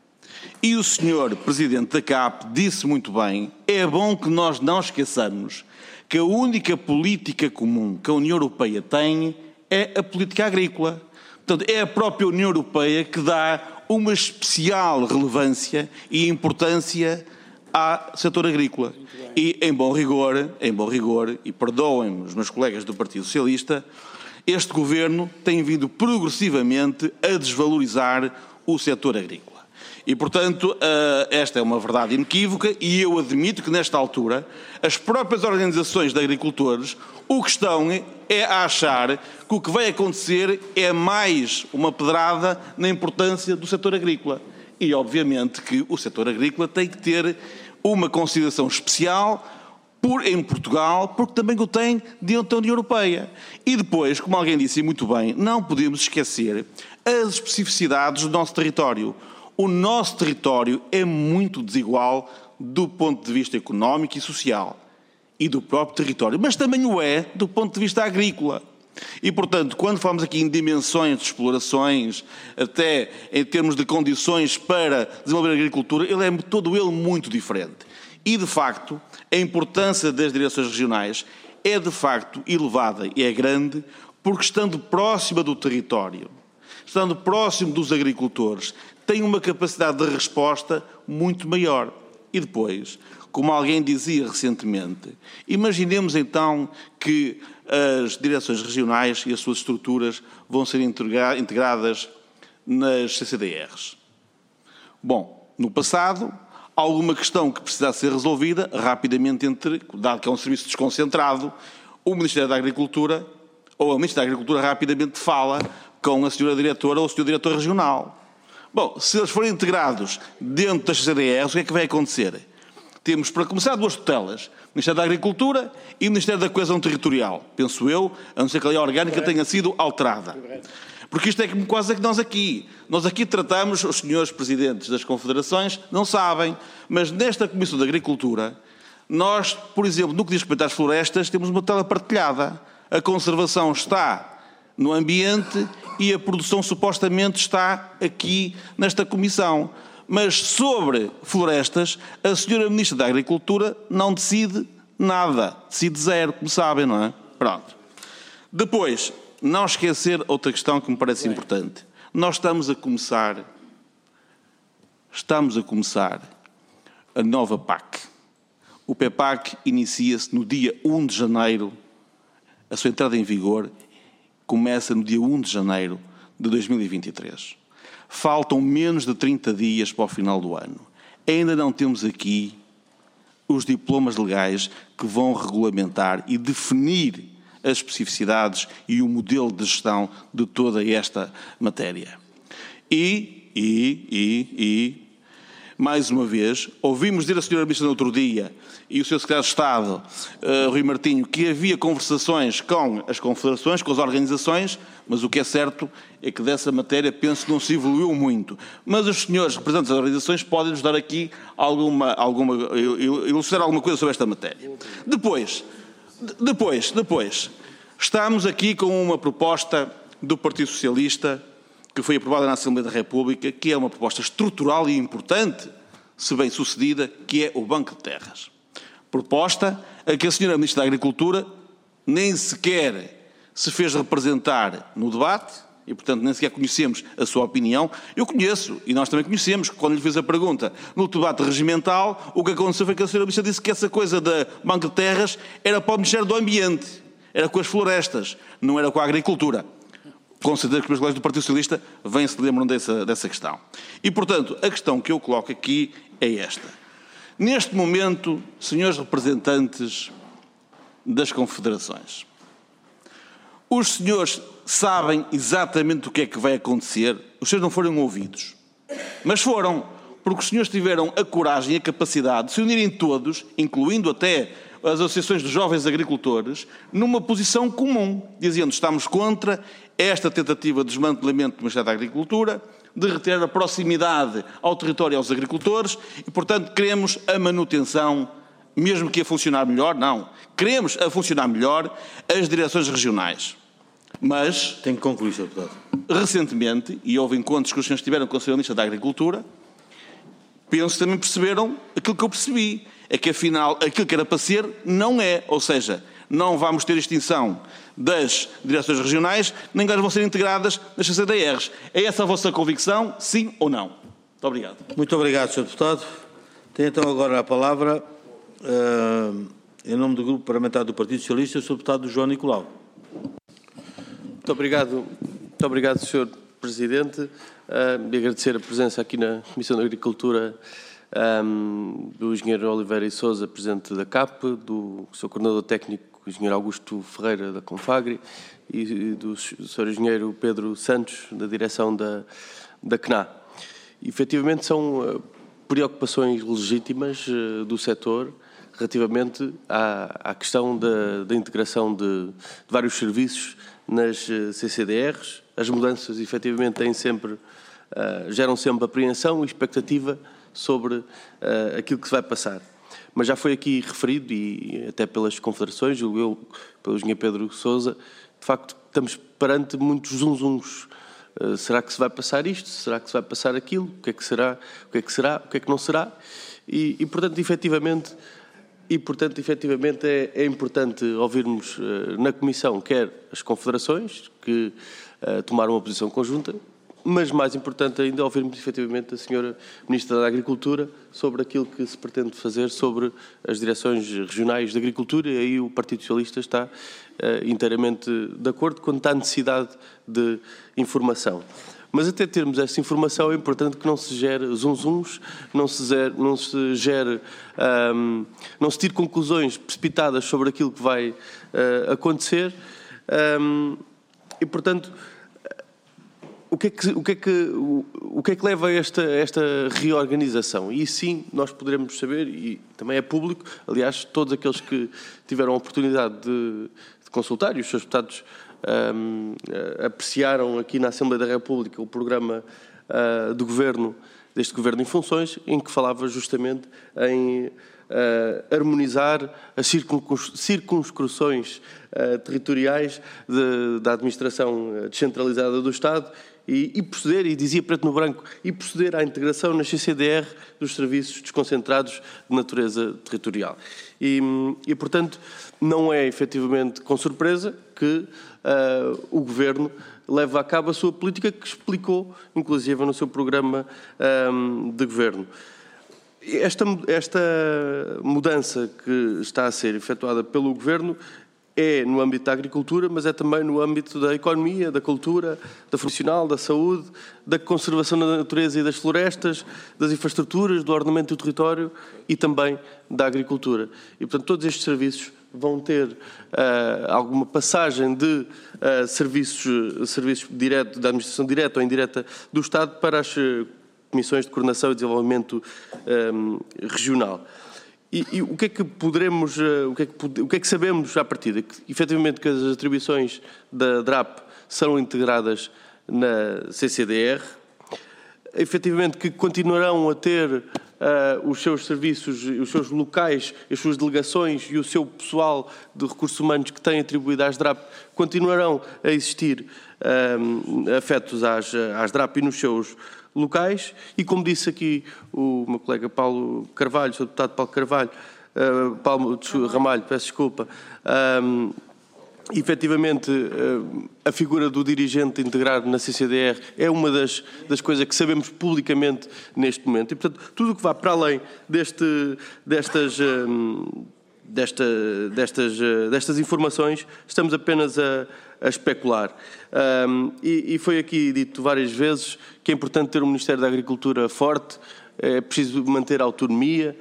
E o senhor Presidente da C A P disse muito bem, é bom que nós não esqueçamos que a única política comum que a União Europeia tem é a política agrícola. Portanto, é a própria União Europeia que dá uma especial relevância e importância ao setor agrícola. E, em bom rigor, em bom rigor, e perdoem-me os meus colegas do Partido Socialista, este Governo tem vindo progressivamente a desvalorizar o setor agrícola. E, portanto, esta é uma verdade inequívoca e eu admito que, nesta altura, as próprias organizações de agricultores o que estão é a achar que o que vai acontecer é mais uma pedrada na importância do setor agrícola. E, obviamente, que o setor agrícola tem que ter uma consideração especial por, em Portugal, porque também o tem dentro da União Europeia. E depois, como alguém disse muito bem, não podemos esquecer as especificidades do nosso território. O nosso território é muito desigual do ponto de vista económico e social e do próprio território, mas também o é do ponto de vista agrícola. E, portanto, quando falamos aqui em dimensões de explorações, até em termos de condições para desenvolver a agricultura, ele é todo ele muito diferente. E, de facto, a importância das direções regionais é, de facto, elevada e é grande, porque estando próxima do território, estando próximo dos agricultores, tem uma capacidade de resposta muito maior. E depois, como alguém dizia recentemente, imaginemos então que as direções regionais e as suas estruturas vão ser integradas nas C C D Rs. Bom, no passado, alguma questão que precisasse ser resolvida, rapidamente, entre, dado que é um serviço desconcentrado, o Ministério da Agricultura, ou a Ministra da Agricultura rapidamente fala com a senhora diretora ou o senhor diretor regional. Bom, se eles forem integrados dentro das C C D Rs, o que é que vai acontecer? Temos, para começar, duas tutelas, o Ministério da Agricultura e o Ministério da Coesão Territorial, penso eu, a não ser que a lei orgânica tenha sido alterada. Porque isto é que quase é que nós aqui. Nós aqui tratamos, os senhores presidentes das confederações não sabem, mas nesta Comissão de Agricultura, nós, por exemplo, no que diz respeito às florestas, temos uma tutela partilhada. A conservação está no ambiente e a produção supostamente está aqui nesta comissão. Mas sobre florestas, a senhora Ministra da Agricultura não decide nada, decide zero, como sabem, não é? Pronto. Depois, não esquecer outra questão que me parece importante. Nós estamos a começar, estamos a começar a nova P A C. O P E P A C inicia-se no dia um de janeiro, a sua entrada em vigor começa no dia um de janeiro de dois mil e vinte e três. Faltam menos de trinta dias para o final do ano. Ainda não temos aqui os diplomas legais que vão regulamentar e definir as especificidades e o modelo de gestão de toda esta matéria. E, e, e, e, mais uma vez, ouvimos dizer a senhora Ministra no outro dia e o senhor Secretário de Estado, uh, Rui Martinho, que havia conversações com as confederações, com as organizações, mas o que é certo é que dessa matéria penso que não se evoluiu muito. Mas os senhores representantes das organizações podem nos dar aqui alguma, alguma, ilustrar alguma coisa sobre esta matéria. Depois, depois, depois, estamos aqui com uma proposta do Partido Socialista que foi aprovada na Assembleia da República, que é uma proposta estrutural e importante, se bem sucedida, que é o Banco de Terras. Proposta a que a senhora Ministra da Agricultura nem sequer se fez representar no debate e, portanto, nem sequer conhecemos a sua opinião. Eu conheço, e nós também conhecemos, quando lhe fiz a pergunta no debate regimental, o que aconteceu foi que a senhora Ministra disse que essa coisa da Banco de Terras era para o Ministério do Ambiente, era com as florestas, não era com a agricultura. Com certeza que os meus colegas do Partido Socialista vêm se lembram dessa, dessa questão. E, portanto, a questão que eu coloco aqui é esta. Neste momento, senhores representantes das confederações, os senhores sabem exatamente o que é que vai acontecer. Os senhores não foram ouvidos, mas foram, porque os senhores tiveram a coragem e a capacidade de se unirem todos, incluindo até as associações de jovens agricultores, numa posição comum, dizendo estamos contra esta tentativa de desmantelamento do Ministério da Agricultura, de retirar a proximidade ao território e aos agricultores e, portanto, queremos a manutenção, mesmo que a funcionar melhor, não, queremos a funcionar melhor as direções regionais. Mas, tem que concluir, senhor Deputado. Recentemente, e houve encontros que os senhores tiveram com a senhora Ministra da Agricultura, penso que também perceberam aquilo que eu percebi, é que afinal aquilo que era para ser não é, ou seja, não vamos ter extinção das direções regionais, nem elas vão ser integradas nas C C D Rs. É essa a vossa convicção, sim ou não? Muito obrigado. Muito obrigado, senhor Deputado. Tem então agora a palavra Uh, em nome do Grupo Parlamentar do Partido Socialista, o senhor Deputado João Nicolau. Muito obrigado, muito obrigado, senhor Presidente. Uh, e agradecer a presença aqui na Comissão de Agricultura um, do engenheiro Oliveira e Sousa, Presidente da C A P, do seu coordenador técnico, o engenheiro Augusto Ferreira, da Confagri, e do senhor engenheiro Pedro Santos, da direção da, da C N A. E, efetivamente, são uh, preocupações legítimas uh, do setor relativamente à, à questão da, da integração de, de vários serviços nas uh, C C D Rs. As mudanças, efetivamente, têm sempre, uh, geram sempre apreensão e expectativa sobre uh, aquilo que se vai passar. Mas já foi aqui referido, e até pelas confederações, eu, pelo engenheiro Pedro Sousa, de facto, estamos perante muitos zunzuns. Uh, será que se vai passar isto? Será que se vai passar aquilo? O que é que será? O que é que será? O que é que não será? E, e portanto, efetivamente, e, portanto, efetivamente é, é importante ouvirmos uh, na Comissão, quer as confederações, que uh, tomaram uma posição conjunta, mas mais importante ainda ouvirmos efetivamente a senhora Ministra da Agricultura sobre aquilo que se pretende fazer sobre as direções regionais de Agricultura, e aí o Partido Socialista está uh, inteiramente de acordo quanto à necessidade de informação. Mas até termos essa informação é importante que não se gere zunzuns, não se gere, não se, gere, um, não se tire conclusões precipitadas sobre aquilo que vai uh, acontecer um, e, portanto, O que, é que, o, que é que, o, o que é que leva a esta, esta reorganização? E sim, nós poderemos saber, e também é público, aliás, todos aqueles que tiveram a oportunidade de, de consultar, e os seus deputados um, apreciaram aqui na Assembleia da República o programa uh, do Governo, deste Governo em funções, em que falava justamente em uh, harmonizar as circunscrições uh, territoriais de, da administração descentralizada do Estado, E, e proceder, e dizia preto no branco, e proceder à integração na C C D R dos serviços desconcentrados de natureza territorial. E, e portanto, não é efetivamente com surpresa que uh, o Governo leva a cabo a sua política que explicou, inclusive, no seu programa um, de Governo. Esta, esta mudança que está a ser efetuada pelo Governo é no âmbito da agricultura, mas é também no âmbito da economia, da cultura, da funcional, da saúde, da conservação da natureza e das florestas, das infraestruturas, do ordenamento do território e também da agricultura. E, portanto, todos estes serviços vão ter uh, alguma passagem de uh, serviços, serviços direto, da administração direta ou indireta do Estado para as uh, comissões de coordenação e desenvolvimento um, regional. E, e o que é que poderemos, o que é que, o que é que sabemos à partida? Que, efetivamente, que as atribuições da D R A P serão integradas na C C D R, efetivamente que continuarão a ter uh, os seus serviços, os seus locais, as suas delegações e o seu pessoal de recursos humanos que têm atribuído às D R A P continuarão a existir um, afetos às, às D R A P e nos seus locais, e como disse aqui o meu colega Paulo Carvalho, o seu deputado Paulo Carvalho, uh, Paulo Ramalho, peço desculpa, um, efetivamente uh, a figura do dirigente integrado na C C D R é uma das, das coisas que sabemos publicamente neste momento, e portanto tudo o que vá para além deste, destas, um, desta, destas, uh, destas informações estamos apenas a a especular. Um, e, e foi aqui dito várias vezes que é importante ter um Ministério da Agricultura forte, é preciso manter a autonomia,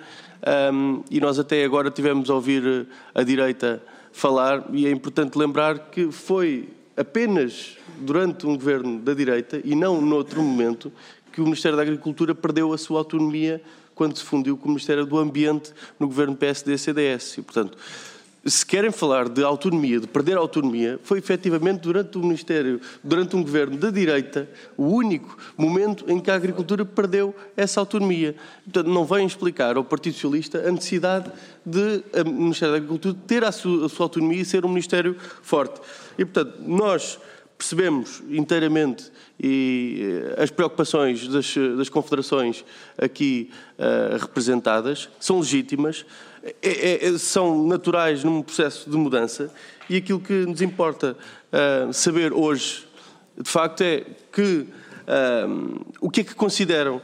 um, e nós até agora tivemos a ouvir a direita falar, e é importante lembrar que foi apenas durante um governo da direita, e não noutro momento, que o Ministério da Agricultura perdeu a sua autonomia quando se fundiu com o Ministério do Ambiente no governo P S D C D S. E, portanto, se querem falar de autonomia, de perder a autonomia, foi efetivamente durante o Ministério, durante um governo da direita, o único momento em que a agricultura perdeu essa autonomia. Portanto, não vêm explicar ao Partido Socialista a necessidade de o Ministério da Agricultura ter a sua, a sua autonomia e ser um Ministério forte. E, portanto, nós percebemos inteiramente e as preocupações das, das confederações aqui uh, representadas são legítimas, é, é, são naturais num processo de mudança, e aquilo que nos importa uh, saber hoje, de facto, é que uh, o que é que consideram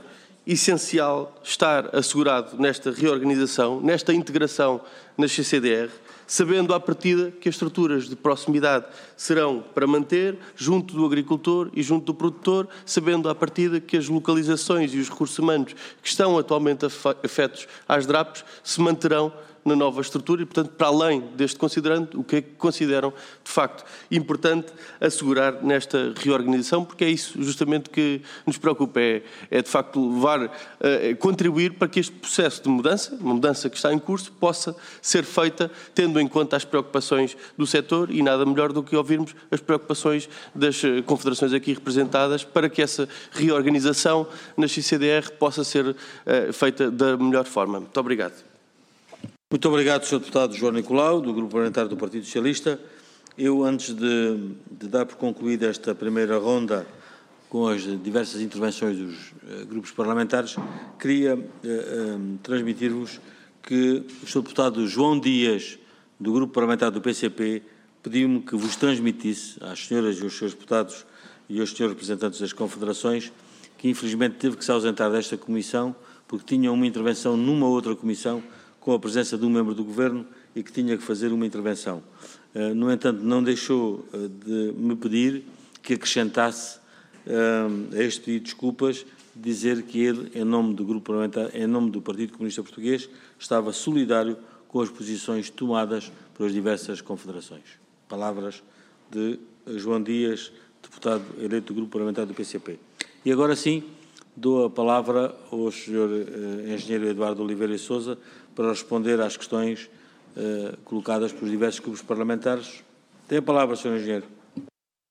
essencial estar assegurado nesta reorganização, nesta integração na C C D R, sabendo à partida que as estruturas de proximidade serão para manter junto do agricultor e junto do produtor, sabendo à partida que as localizações e os recursos humanos que estão atualmente afetos às D R A Ps se manterão na nova estrutura e, portanto, para além deste considerando, o que é que consideram, de facto, importante assegurar nesta reorganização, porque é isso justamente que nos preocupa, é, é de facto levar, é, contribuir para que este processo de mudança, uma mudança que está em curso, possa ser feita tendo em conta as preocupações do setor e nada melhor do que ouvirmos as preocupações das confederações aqui representadas para que essa reorganização na C C D R possa ser é, feita da melhor forma. Muito obrigado. Muito obrigado, senhor Deputado João Nicolau, do Grupo Parlamentar do Partido Socialista. Eu, antes de, de dar por concluída esta primeira ronda com as diversas intervenções dos uh, grupos parlamentares, queria uh, uh, transmitir-vos que o senhor Deputado João Dias, do Grupo Parlamentar do P C P, pediu-me que vos transmitisse às senhoras e aos senhores deputados e aos senhores representantes das confederações que, infelizmente, teve que se ausentar desta comissão porque tinha uma intervenção numa outra comissão com a presença de um membro do Governo e que tinha que fazer uma intervenção. Uh, no entanto, não deixou uh, de me pedir que acrescentasse uh, a este pedido de desculpas, dizer que ele, em nome do Grupo Parlamentar, em nome do Partido Comunista Português, estava solidário com as posições tomadas pelas diversas confederações. Palavras de João Dias, deputado eleito do Grupo Parlamentar do P C P. E agora sim, dou a palavra ao senhor uh, Engenheiro Eduardo Oliveira e Sousa para responder às questões uh, colocadas pelos diversos grupos parlamentares. Tem a palavra, senhor Engenheiro. Muito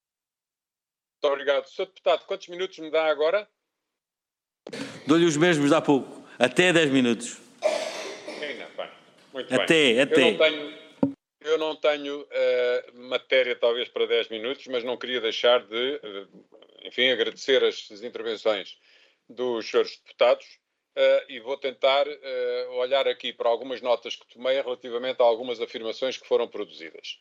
obrigado. senhor Deputado, quantos minutos me dá agora? Dou-lhe os mesmos de há pouco. Até dez minutos. Ainda bem. Muito até, bem. Até, Eu não tenho, eu não tenho uh, matéria talvez para dez minutos, mas não queria deixar de, uh, enfim, agradecer as, as intervenções dos senhores deputados. Uh, e vou tentar uh, olhar aqui para algumas notas que tomei relativamente a algumas afirmações que foram produzidas.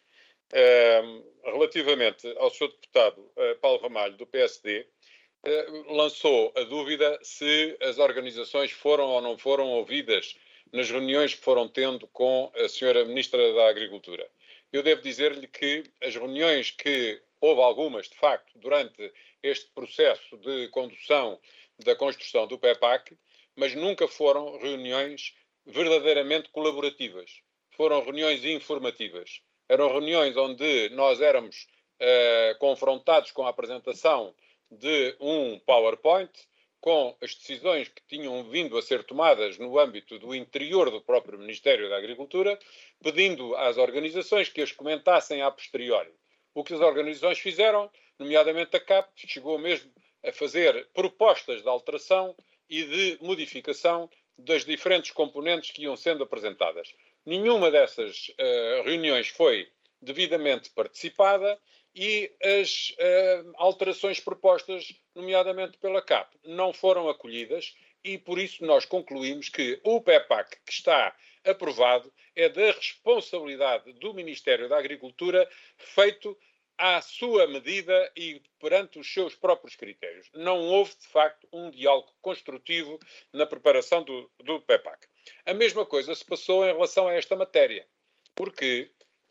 Uh, relativamente ao senhor deputado uh, Paulo Ramalho, do P S D, uh, lançou a dúvida se as organizações foram ou não foram ouvidas nas reuniões que foram tendo com a senhora Ministra da Agricultura. Eu devo dizer-lhe que as reuniões que houve algumas, de facto, durante este processo de condução da construção do P E P A C, mas nunca foram reuniões verdadeiramente colaborativas. Foram reuniões informativas. Eram reuniões onde nós éramos uh, confrontados com a apresentação de um PowerPoint, com as decisões que tinham vindo a ser tomadas no âmbito do interior do próprio Ministério da Agricultura, pedindo às organizações que as comentassem a posteriori. O que as organizações fizeram, nomeadamente a C A P, chegou mesmo a fazer propostas de alteração e de modificação das diferentes componentes que iam sendo apresentadas. Nenhuma dessas uh, reuniões foi devidamente participada e as uh, alterações propostas, nomeadamente pela C A P, não foram acolhidas e por isso nós concluímos que o P E P A C que está aprovado é da responsabilidade do Ministério da Agricultura, feito à sua medida e perante os seus próprios critérios. Não houve, de facto, um diálogo construtivo na preparação do, do P E P A C. A mesma coisa se passou em relação a esta matéria, porque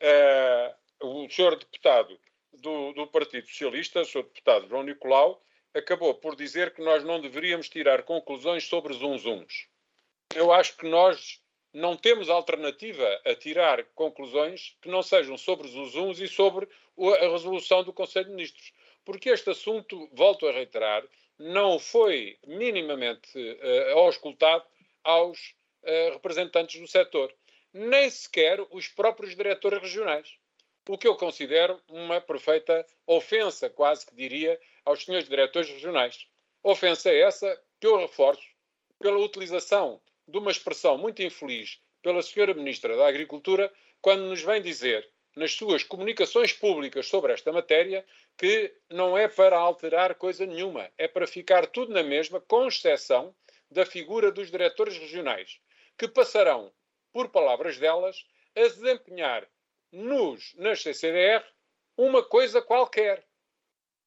uh, o senhor deputado do, do Partido Socialista, o senhor deputado João Nicolau, acabou por dizer que nós não deveríamos tirar conclusões sobre zunzuns. Eu acho que nós não temos alternativa a tirar conclusões que não sejam sobre zunzuns e sobre a resolução do Conselho de Ministros. Porque este assunto, volto a reiterar, não foi minimamente uh, auscultado aos uh, representantes do setor. Nem sequer os próprios diretores regionais. O que eu considero uma perfeita ofensa, quase que diria, aos senhores diretores regionais. Ofensa essa que eu reforço pela utilização de uma expressão muito infeliz pela senhora Ministra da Agricultura, quando nos vem dizer, nas suas comunicações públicas sobre esta matéria, que não é para alterar coisa nenhuma, é para ficar tudo na mesma, com exceção da figura dos diretores regionais, que passarão, por palavras delas, a desempenhar nos, nas C C D R uma coisa qualquer.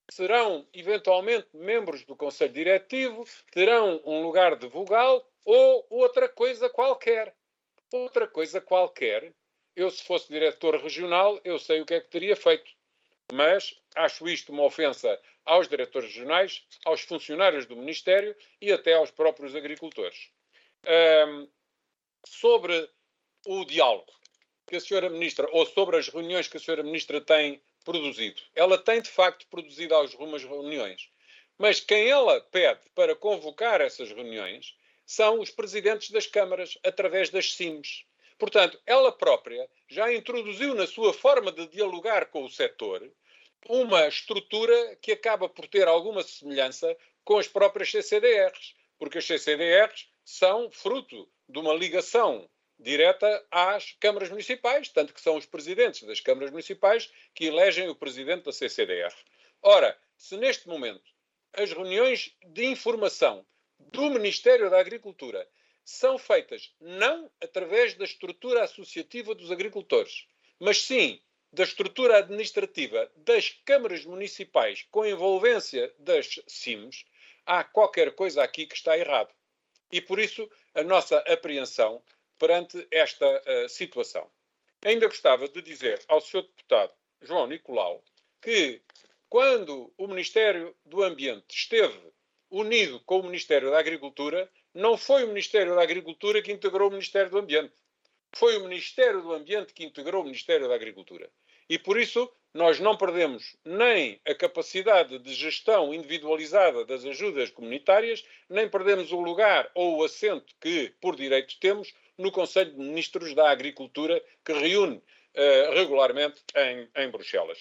serão eventualmente membros do Conselho Diretivo, terão um lugar de vogal ou outra coisa qualquer. Outra coisa qualquer. Eu, se fosse diretor regional, eu sei o que é que teria feito. Mas acho isto uma ofensa aos diretores regionais, aos funcionários do Ministério e até aos próprios agricultores. Um, sobre o diálogo que a senhora Ministra, ou sobre as reuniões que a senhora Ministra tem produzido. Ela tem, de facto, produzido algumas reuniões. Mas quem ela pede para convocar essas reuniões são os presidentes das câmaras, através das C I Ms. Portanto, ela própria já introduziu na sua forma de dialogar com o setor uma estrutura que acaba por ter alguma semelhança com as próprias C C D Rs, porque as C C D Rs são fruto de uma ligação direta às câmaras municipais, tanto que são os presidentes das câmaras municipais que elegem o presidente da C C D R. Ora, se neste momento as reuniões de informação do Ministério da Agricultura são feitas não através da estrutura associativa dos agricultores, mas sim da estrutura administrativa das câmaras municipais com envolvência das C I Ms, há qualquer coisa aqui que está errado. E por isso a nossa apreensão perante esta uh, situação. Ainda gostava de dizer ao senhor deputado João Nicolau que quando o Ministério do Ambiente esteve unido com o Ministério da Agricultura, não foi o Ministério da Agricultura que integrou o Ministério do Ambiente. Foi o Ministério do Ambiente que integrou o Ministério da Agricultura. E por isso nós não perdemos nem a capacidade de gestão individualizada das ajudas comunitárias, nem perdemos o lugar ou o assento que, por direito, temos no Conselho de Ministros da Agricultura, que reúne uh, regularmente em, em Bruxelas.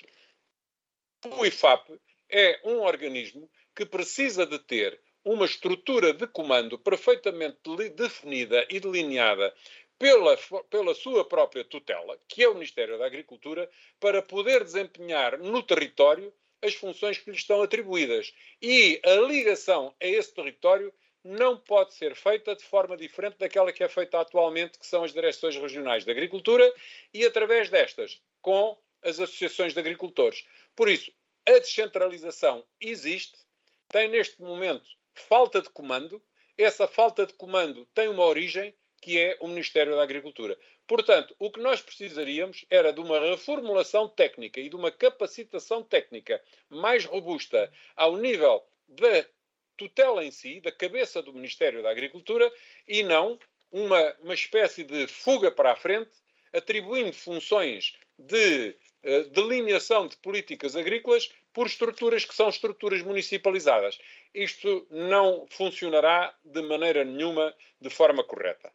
O I F A P é um organismo que precisa de ter uma estrutura de comando perfeitamente definida e delineada pela, pela sua própria tutela, que é o Ministério da Agricultura, para poder desempenhar no território as funções que lhe estão atribuídas. E a ligação a esse território não pode ser feita de forma diferente daquela que é feita atualmente, que são as direções regionais de agricultura, e através destas, com as associações de agricultores. Por isso, a descentralização existe, tem neste momento falta de comando, essa falta de comando tem uma origem, que é o Ministério da Agricultura. Portanto, o que nós precisaríamos era de uma reformulação técnica e de uma capacitação técnica mais robusta ao nível da tutela em si, da cabeça do Ministério da Agricultura, e não uma, uma espécie de fuga para a frente, atribuindo funções de uh, delineação de políticas agrícolas por estruturas que são estruturas municipalizadas. Isto não funcionará de maneira nenhuma de forma correta.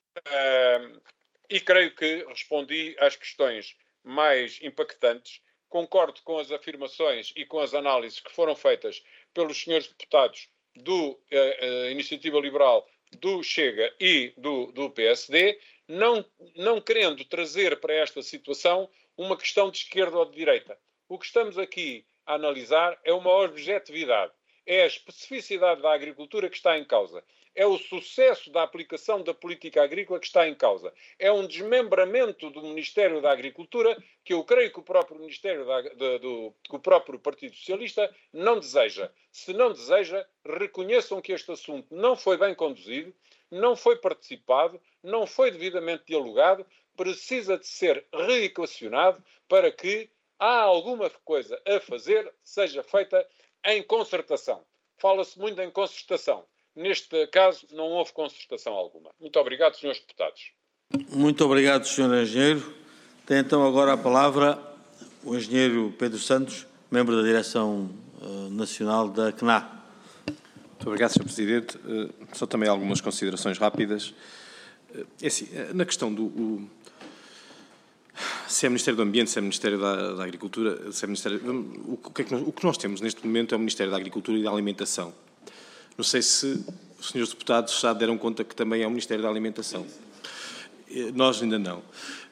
Uh, e creio que respondi às questões mais impactantes. Concordo com as afirmações e com as análises que foram feitas pelos senhores deputados do uh, uh, Iniciativa Liberal, do Chega e do, do P S D, não, não querendo trazer para esta situação uma questão de esquerda ou de direita. O que estamos aqui a analisar é uma objetividade, é a especificidade da agricultura que está em causa. É o sucesso da aplicação da política agrícola que está em causa. É um desmembramento do Ministério da Agricultura que eu creio que o próprio Ministério da, de, do que o próprio Partido Socialista não deseja. Se não deseja, reconheçam que este assunto não foi bem conduzido, não foi participado, não foi devidamente dialogado, precisa de ser reequacionado para que há alguma coisa a fazer, seja feita em concertação. Fala-se muito em concertação. Neste caso, não houve concertação alguma. Muito obrigado, senhores deputados. Muito obrigado, senhor Engenheiro. Tem então agora a palavra o Engenheiro Pedro Santos, membro da Direção uh, Nacional da C N A. Muito obrigado, senhor Presidente. Uh, só também algumas considerações rápidas. Uh, é assim, uh, na questão do... O, se é Ministério do Ambiente, se é Ministério da, da Agricultura, se é Ministério... O, o, que é que nós, o que nós temos neste momento é o Ministério da Agricultura e da Alimentação. Não sei se os senhores deputados já deram conta que também é o Ministério da Alimentação. Nós ainda não.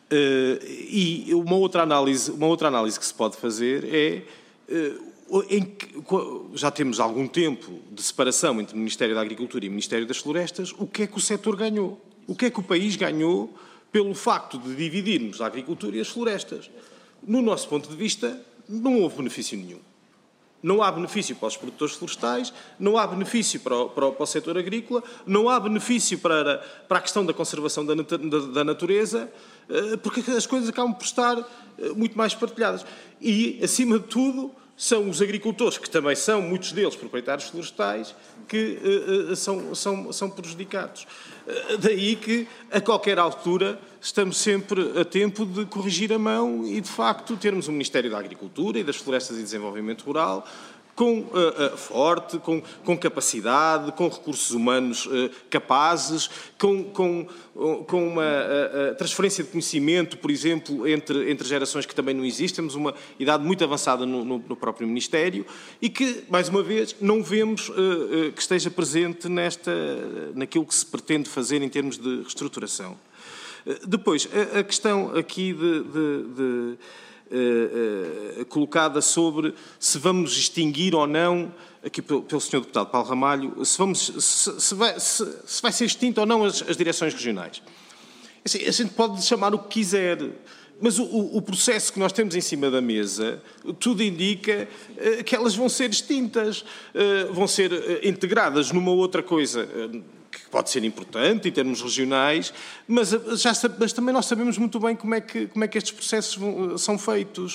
E uma outra análise, uma outra análise que se pode fazer é, em que, já temos algum tempo de separação entre o Ministério da Agricultura e o Ministério das Florestas, o que é que o setor ganhou? O que é que o país ganhou pelo facto de dividirmos a agricultura e as florestas? No nosso ponto de vista, não houve benefício nenhum. Não há benefício para os produtores florestais, não há benefício para o, para o, para o setor agrícola, não há benefício para, para a questão da conservação da, da, da natureza, porque as coisas acabam por estar muito mais partilhadas. E, acima de tudo, são os agricultores, que também são, muitos deles, proprietários florestais, que uh, são, são, são prejudicados. Uh, daí que, a qualquer altura, estamos sempre a tempo de corrigir a mão e, de facto, termos um Ministério da Agricultura e das Florestas e Desenvolvimento Rural com, uh, uh, forte, com, com capacidade, com recursos humanos uh, capazes, com, com, uh, com uma uh, uh, transferência de conhecimento, por exemplo, entre, entre gerações que também não existem. Temos uma idade muito avançada no, no, no próprio Ministério e que, mais uma vez, não vemos uh, uh, que esteja presente nesta, naquilo que se pretende fazer em termos de reestruturação. Uh, depois, a, a questão aqui de... de, de Uh, uh, colocada sobre se vamos extinguir ou não, aqui pelo, pelo senhor Deputado Paulo Ramalho, se, vamos, se, se, vai, se, se vai ser extinto ou não as, as direções regionais. Assim, a gente pode chamar o que quiser, mas o, o processo que nós temos em cima da mesa, tudo indica uh, que elas vão ser extintas, uh, vão ser uh, integradas numa outra coisa uh, que pode ser importante em termos regionais, mas, já, mas também nós sabemos muito bem como é que, como é que estes processos vão, são feitos.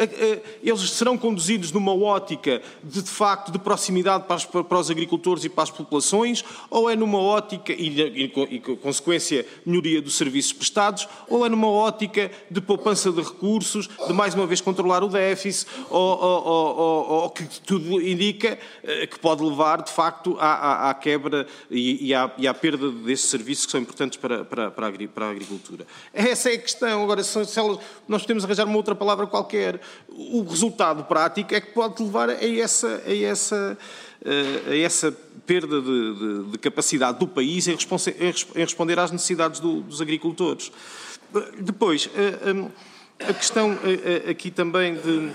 Eles serão conduzidos numa ótica de, de facto, de proximidade para, as, para os agricultores e para as populações, ou é numa ótica, e, e, e consequência, melhoria dos serviços prestados, ou é numa ótica de poupança de recursos, de mais uma vez controlar o déficit, ou, ou, ou, ou, ou que tudo indica que pode levar, de facto, à, à, à quebra e, e à e à perda desses serviços que são importantes para, para, para, a, para a agricultura. Essa é a questão. Agora, se elas, nós podemos arranjar uma outra palavra qualquer. O resultado prático é que pode levar a essa, a essa, a essa perda de, de, de capacidade do país em, responsa, em responder às necessidades do, dos agricultores. Depois, a, a questão aqui também de...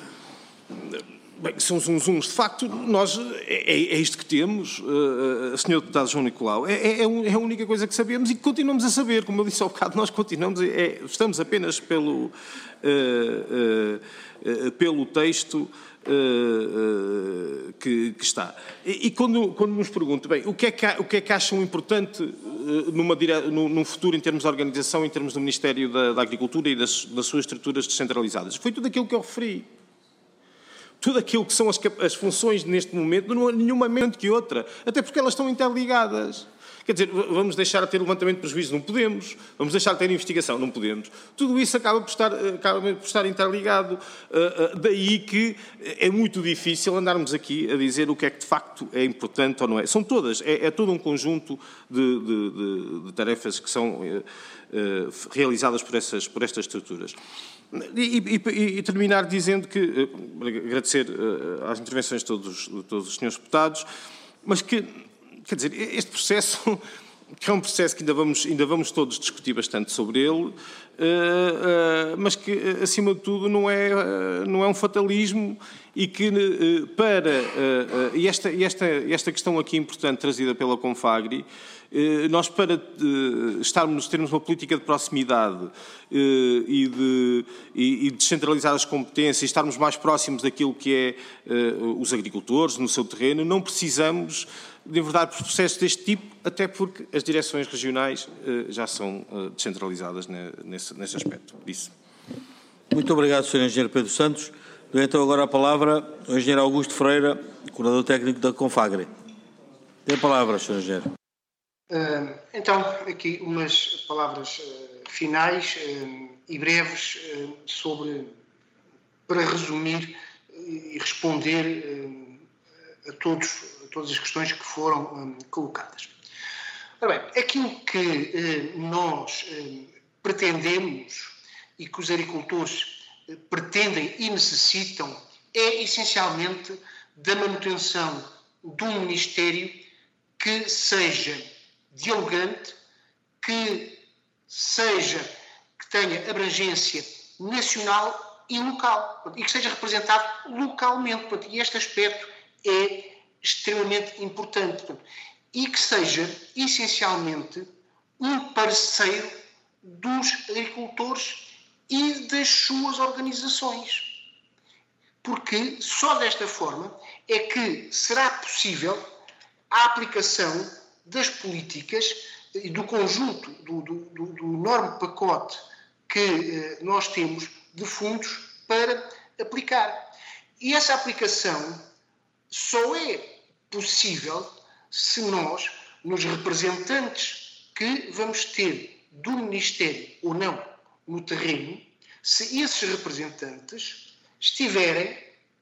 Bem, são uns zunzuns. De facto, nós, é, é isto que temos, uh, senhor Deputado João Nicolau, é, é, é a única coisa que sabemos e que continuamos a saber. Como eu disse há bocado, nós continuamos, é, estamos apenas pelo, uh, uh, uh, pelo texto uh, uh, que, que está. E, e quando, quando nos perguntam, bem, o que é que, o que, é que acham importante uh, numa, num, num futuro em termos de organização, em termos do Ministério da, da Agricultura e das, das suas estruturas descentralizadas? Foi tudo aquilo que eu referi. Tudo aquilo que são as, as funções neste momento, não há nenhuma menos que outra, até porque elas estão interligadas. Quer dizer, vamos deixar de ter levantamento de prejuízo? Não podemos. Vamos deixar de ter investigação? Não podemos. Tudo isso acaba por estar, acaba por estar interligado. Uh, uh, daí que é muito difícil andarmos aqui a dizer o que é que de facto é importante ou não é. São todas, é, é todo um conjunto de, de, de, de tarefas que são uh, uh, realizadas por, essas, por estas estruturas. E, e, e terminar dizendo que, uh, agradecer uh, às intervenções de todos, de todos os senhores deputados, mas que, quer dizer, este processo, que é um processo que ainda vamos, ainda vamos todos discutir bastante sobre ele, uh, uh, mas que, acima de tudo, não é, uh, não é um fatalismo e que, uh, para, uh, uh, e esta, esta, esta questão aqui importante trazida pela Confagri, nós, para uh, estarmos, termos uma política de proximidade uh, e, de, e, e descentralizar as competências, estarmos mais próximos daquilo que é uh, os agricultores no seu terreno, não precisamos de enverdar por processos deste tipo, até porque as direções regionais uh, já são uh, descentralizadas ne, nesse, nesse aspecto. Isso. Muito obrigado, senhor Engenheiro Pedro Santos. Dou então agora a palavra ao Engenheiro Augusto Ferreira, coordenador técnico da Confagri. Tem a palavra, senhor Engenheiro. Uh, então, aqui umas palavras uh, finais uh, e breves uh, sobre, para resumir e responder uh, a, todos, a todas as questões que foram um, colocadas. Ora bem, aquilo que uh, nós uh, pretendemos e que os agricultores uh, pretendem e necessitam é essencialmente da manutenção de um Ministério que seja dialogante, que seja, que tenha abrangência nacional e local, e que seja representado localmente, e este aspecto é extremamente importante, e que seja essencialmente um parceiro dos agricultores e das suas organizações, porque só desta forma é que será possível a aplicação das políticas e do conjunto, do, do, do, do enorme pacote que eh, nós temos de fundos para aplicar. E essa aplicação só é possível se nós, nos representantes que vamos ter do Ministério ou não no terreno, se esses representantes estiverem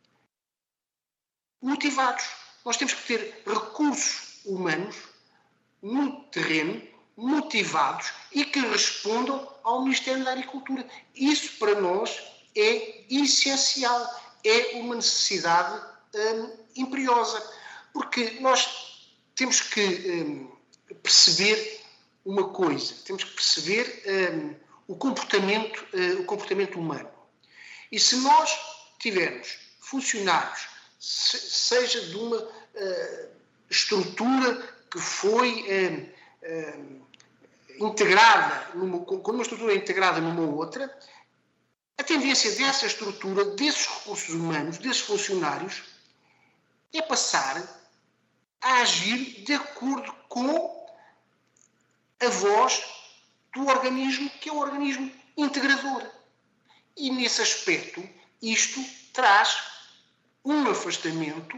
motivados. Nós temos que ter recursos humanos no terreno, motivados e que respondam ao Ministério da Agricultura. Isso para nós é essencial, é uma necessidade hum, imperiosa, porque nós temos que hum, perceber uma coisa, temos que perceber hum, o comportamento, hum, o comportamento humano. E se nós tivermos funcionários, se, seja de uma uh, estrutura que foi uh, uh, integrada, numa, com uma estrutura integrada numa outra, a tendência dessa estrutura, desses recursos humanos, desses funcionários, é passar a agir de acordo com a voz do organismo, que é o organismo integrador. E, nesse aspecto, isto traz um afastamento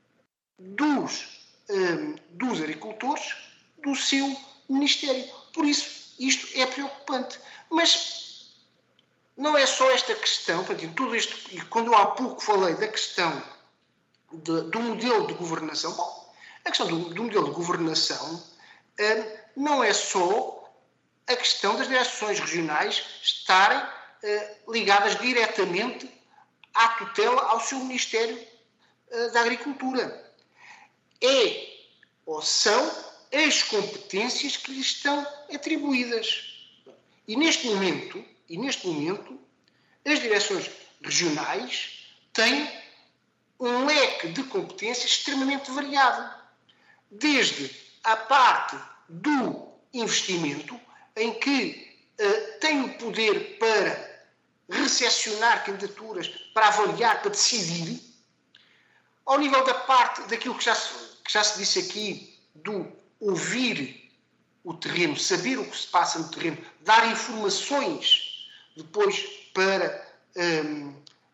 dos, um, dos agricultores do seu Ministério. Por isso, isto é preocupante. Mas não é só esta questão, tudo isto, e quando eu há pouco falei da questão de, do modelo de governação, bom, a questão do, do modelo de governação um, não é só a questão das direções regionais estarem uh, ligadas diretamente à tutela ao seu Ministério uh, da Agricultura. É, ou são, as competências que lhes estão atribuídas. E neste momento, e neste momento, as direções regionais têm um leque de competências extremamente variado. Desde a parte do investimento, em que uh, têm o poder para recepcionar candidaturas, para avaliar, para decidir, ao nível da parte daquilo que já se, que já se disse aqui, do ouvir o terreno, saber o que se passa no terreno, dar informações depois para um,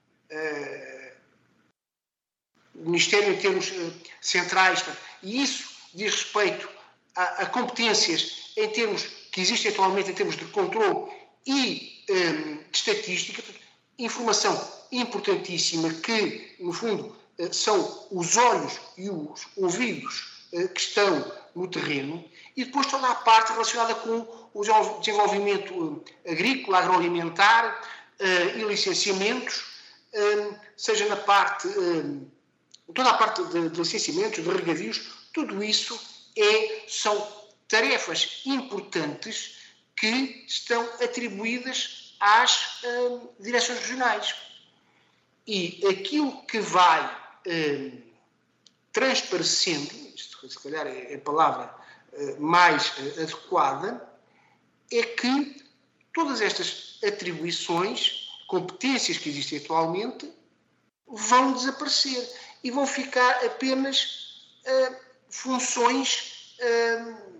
uh, o Ministério em termos uh, centrais, e isso diz respeito a, a competências em termos que existem atualmente em termos de controle e um, de estatística, informação importantíssima que, no fundo, uh, são os olhos e os ouvidos uh, que estão no terreno, e depois toda a parte relacionada com o desenvolvimento uh, agrícola, agroalimentar uh, e licenciamentos, uh, seja na parte, uh, toda a parte de, de licenciamentos, de regadios, tudo isso é, são tarefas importantes que estão atribuídas às uh, direções regionais. E aquilo que vai uh, transparecendo, isto se calhar é a palavra uh, mais uh, adequada, é que todas estas atribuições, competências que existem atualmente, vão desaparecer e vão ficar apenas uh, funções uh,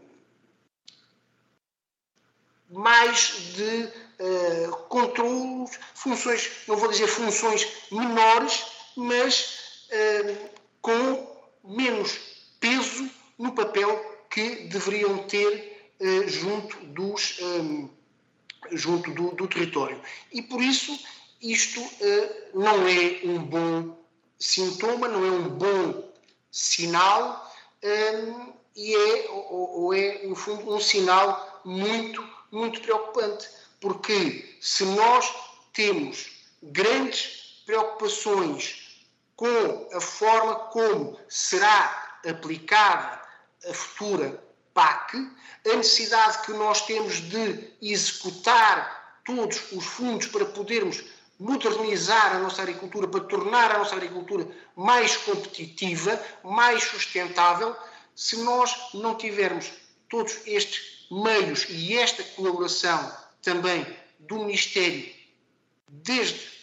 mais de uh, controle, funções, não vou dizer funções menores, mas uh, com menos peso no papel que deveriam ter uh, junto, dos, um, junto do, do território. E por isso isto uh, não é um bom sintoma, não é um bom sinal, um, e é, ou, ou é, no fundo, um sinal muito muito preocupante, porque se nós temos grandes preocupações com a forma como será aplicada a futura P A C, a necessidade que nós temos de executar todos os fundos para podermos modernizar a nossa agricultura, para tornar a nossa agricultura mais competitiva, mais sustentável, se nós não tivermos todos estes meios e esta colaboração também do Ministério, desde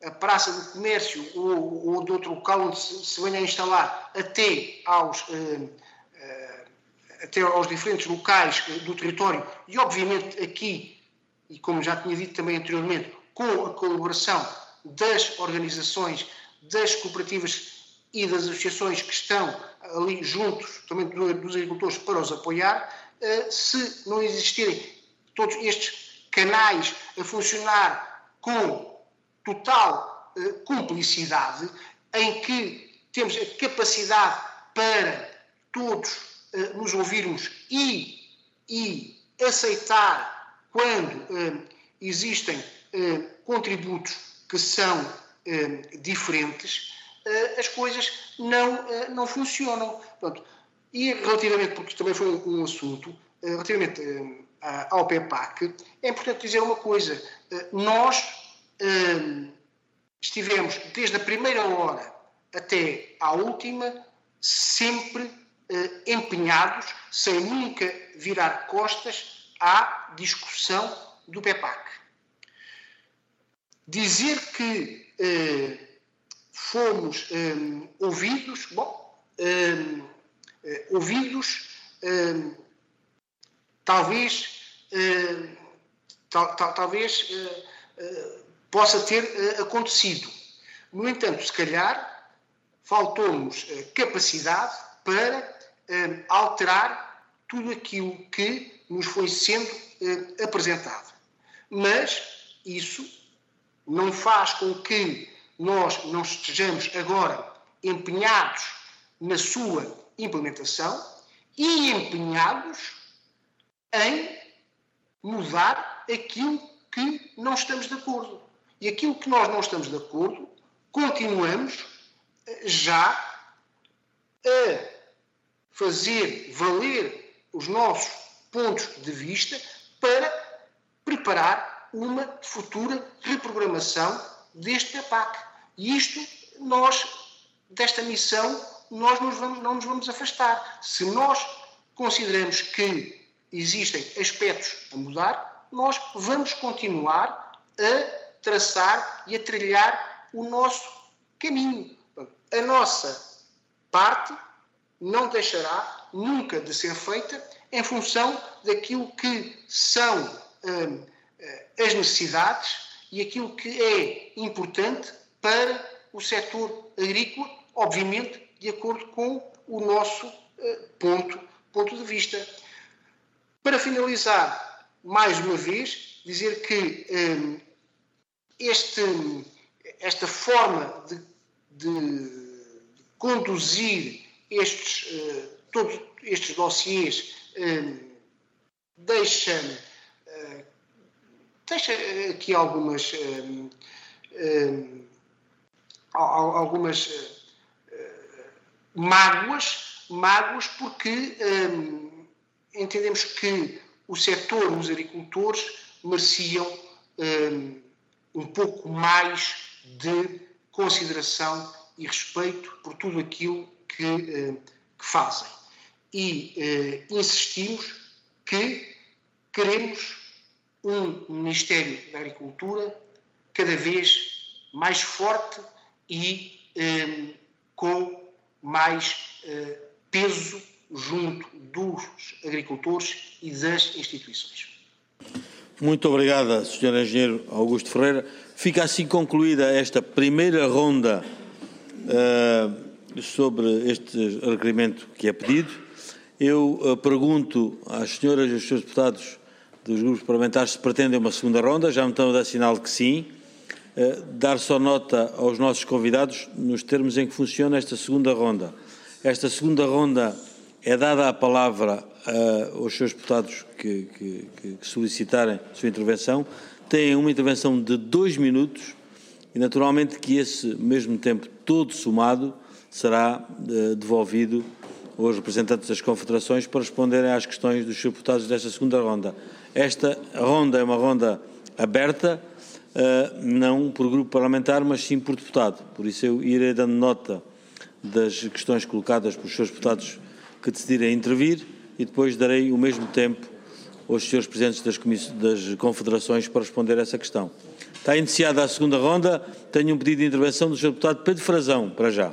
a Praça do Comércio ou, ou de outro local onde se, se venha a instalar até aos, uh, uh, até aos diferentes locais do território e, obviamente, aqui, e como já tinha dito também anteriormente, com a colaboração das organizações, das cooperativas e das associações que estão ali juntos, também dos agricultores, para os apoiar, uh, se não existirem todos estes canais a funcionar com total uh, cumplicidade, em que temos a capacidade para todos uh, nos ouvirmos e, e aceitar quando uh, existem uh, contributos que são uh, diferentes, uh, as coisas não, uh, não funcionam. Portanto, e relativamente, porque também foi um, um assunto, uh, relativamente uh, ao P E P A C, é importante dizer uma coisa. Uh, nós Uh, estivemos desde a primeira hora até à última sempre uh, empenhados, sem nunca virar costas à discussão do P E P A C. Dizer que uh, fomos um, ouvidos, bom, um, uh, ouvidos, um, talvez, uh, tal, tal, talvez uh, uh, possa ter uh, acontecido. No entanto, se calhar, faltou-nos uh, capacidade para uh, alterar tudo aquilo que nos foi sendo uh, apresentado. Mas isso não faz com que nós não estejamos agora empenhados na sua implementação e empenhados em mudar aquilo que não estamos de acordo. E aquilo que nós não estamos de acordo, continuamos já a fazer valer os nossos pontos de vista para preparar uma futura reprogramação deste P E P A C. E isto, nós, desta missão, nós nos vamos, não nos vamos afastar. Se nós consideramos que existem aspectos a mudar, nós vamos continuar a traçar e a trilhar o nosso caminho. A nossa parte não deixará nunca de ser feita em função daquilo que são hum, as necessidades e aquilo que é importante para o setor agrícola, obviamente de acordo com o nosso uh, ponto, ponto de vista. Para finalizar, mais uma vez, dizer que hum, Este, esta forma de, de conduzir estes, uh, todos estes dossiês uh, deixa, uh, deixa aqui algumas, uh, uh, algumas uh, mágoas, mágoas porque uh, entendemos que o setor, os agricultores, mereciam uh, um pouco mais de consideração e respeito por tudo aquilo que, uh, que fazem. E uh, insistimos que queremos um Ministério da Agricultura cada vez mais forte e uh, com mais uh, peso junto dos agricultores e das instituições. Muito obrigada, senhor Engenheiro Augusto Ferreira. Fica assim concluída esta primeira ronda uh, sobre este requerimento que é pedido. Eu uh, pergunto às senhoras e aos senhores deputados dos grupos parlamentares se pretendem uma segunda ronda. Já me estão a dar sinal que sim. Uh, dar só nota aos nossos convidados nos termos em que funciona esta segunda ronda. Esta segunda ronda é dada a palavra uh, aos seus deputados que, que, que solicitarem a sua intervenção, têm uma intervenção de dois minutos e, naturalmente, que esse mesmo tempo todo somado será uh, devolvido aos representantes das confederações para responderem às questões dos seus deputados desta segunda ronda. Esta ronda é uma ronda aberta, uh, não por grupo parlamentar, mas sim por deputado. Por isso eu irei dando nota das questões colocadas pelos seus deputados que decidirem intervir e depois darei o mesmo tempo aos senhores presidentes das, das confederações para responder a essa questão. Está iniciada a segunda ronda. Tenho um pedido de intervenção do senhor Deputado Pedro Frazão, para já.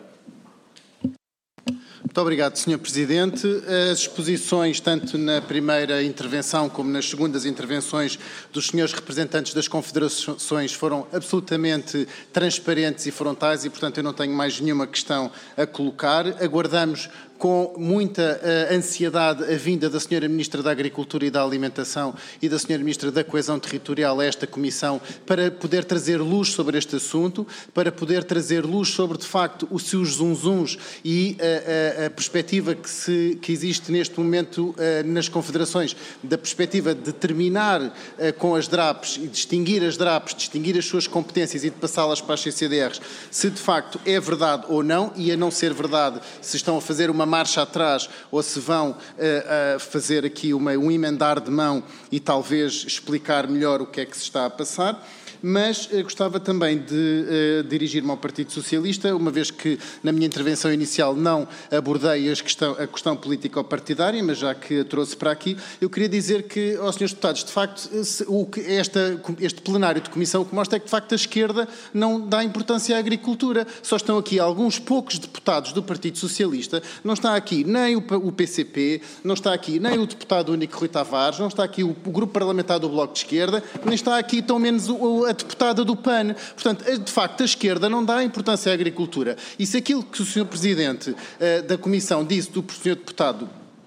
Muito obrigado, senhor Presidente. As exposições, tanto na primeira intervenção como nas segundas intervenções dos senhores representantes das confederações foram absolutamente transparentes e frontais e, portanto, eu não tenho mais nenhuma questão a colocar. Aguardamos com muita uh, ansiedade a vinda da senhora Ministra da Agricultura e da Alimentação e da senhora Ministra da Coesão Territorial a esta Comissão para poder trazer luz sobre este assunto, para poder trazer luz sobre, de facto, os seus zunzuns e uh, a, a perspectiva que, se, que existe neste momento uh, nas confederações, da perspectiva de terminar uh, com as D R A Ps e distinguir as D R A Ps, distinguir as suas competências e de passá-las para as C C D Rs, se de facto é verdade ou não, e a não ser verdade, se estão a fazer uma marcha atrás ou se vão uh, uh, fazer aqui uma, um emendar de mão e talvez explicar melhor o que é que se está a passar. Mas uh, gostava também de uh, dirigir-me ao Partido Socialista, uma vez que na minha intervenção inicial não abordei a questão, a questão político-partidária, mas já que a trouxe para aqui, eu queria dizer que, aos senhores deputados, de facto, se, o que esta, este plenário de comissão o que mostra é que, de facto, a esquerda não dá importância à agricultura. Só estão aqui alguns poucos deputados do Partido Socialista, não está aqui nem o, o P C P, não está aqui nem o deputado único Rui Tavares, não está aqui o, o grupo parlamentar do Bloco de Esquerda, nem está aqui tão menos o, o a deputada do P A N. Portanto, de facto, a esquerda não dá importância à agricultura. E se aquilo que o senhor Presidente uh, da Comissão disse do senhor Deputado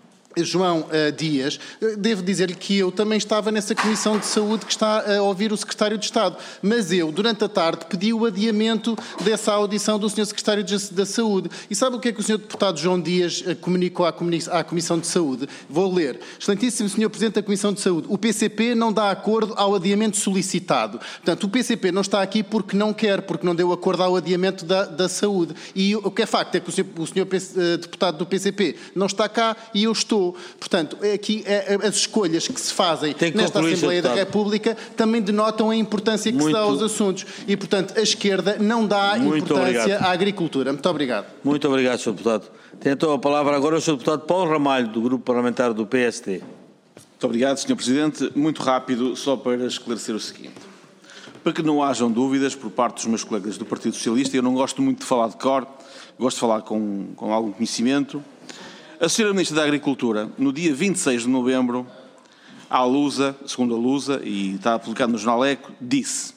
João uh, Dias, uh, devo dizer-lhe que eu também estava nessa Comissão de Saúde que está a ouvir o Secretário de Estado, mas eu, durante a tarde, pedi o adiamento dessa audição do senhor Secretário de, da Saúde. E sabe o que é que o senhor Deputado João Dias uh, comunicou à, comuni à Comissão de Saúde? Vou ler. Excelentíssimo senhor Presidente da Comissão de Saúde, o P C P não dá acordo ao adiamento solicitado. Portanto, o P C P não está aqui porque não quer, porque não deu acordo ao adiamento da, da saúde. E o que é facto é que o senhor, o senhor uh, Deputado do P C P não está cá e eu estou. Portanto, aqui as escolhas que se fazem nesta Assembleia da República também denotam a importância que Muito... se dá aos assuntos. E, portanto, a esquerda não dá Muito importância obrigado. à agricultura. Muito obrigado. Muito obrigado, senhor Deputado. Tem então a palavra agora o senhor Deputado Paulo Ramalho, do Grupo Parlamentar do P S D. Muito obrigado, senhor Presidente. Muito rápido, só para esclarecer o seguinte. Para que não hajam dúvidas por parte dos meus colegas do Partido Socialista, eu não gosto muito de falar de cor, gosto de falar com, com algum conhecimento. A senhora Ministra da Agricultura, no dia vinte e seis de novembro, à Lusa, segundo a Lusa, e está publicado no Jornal Eco, disse: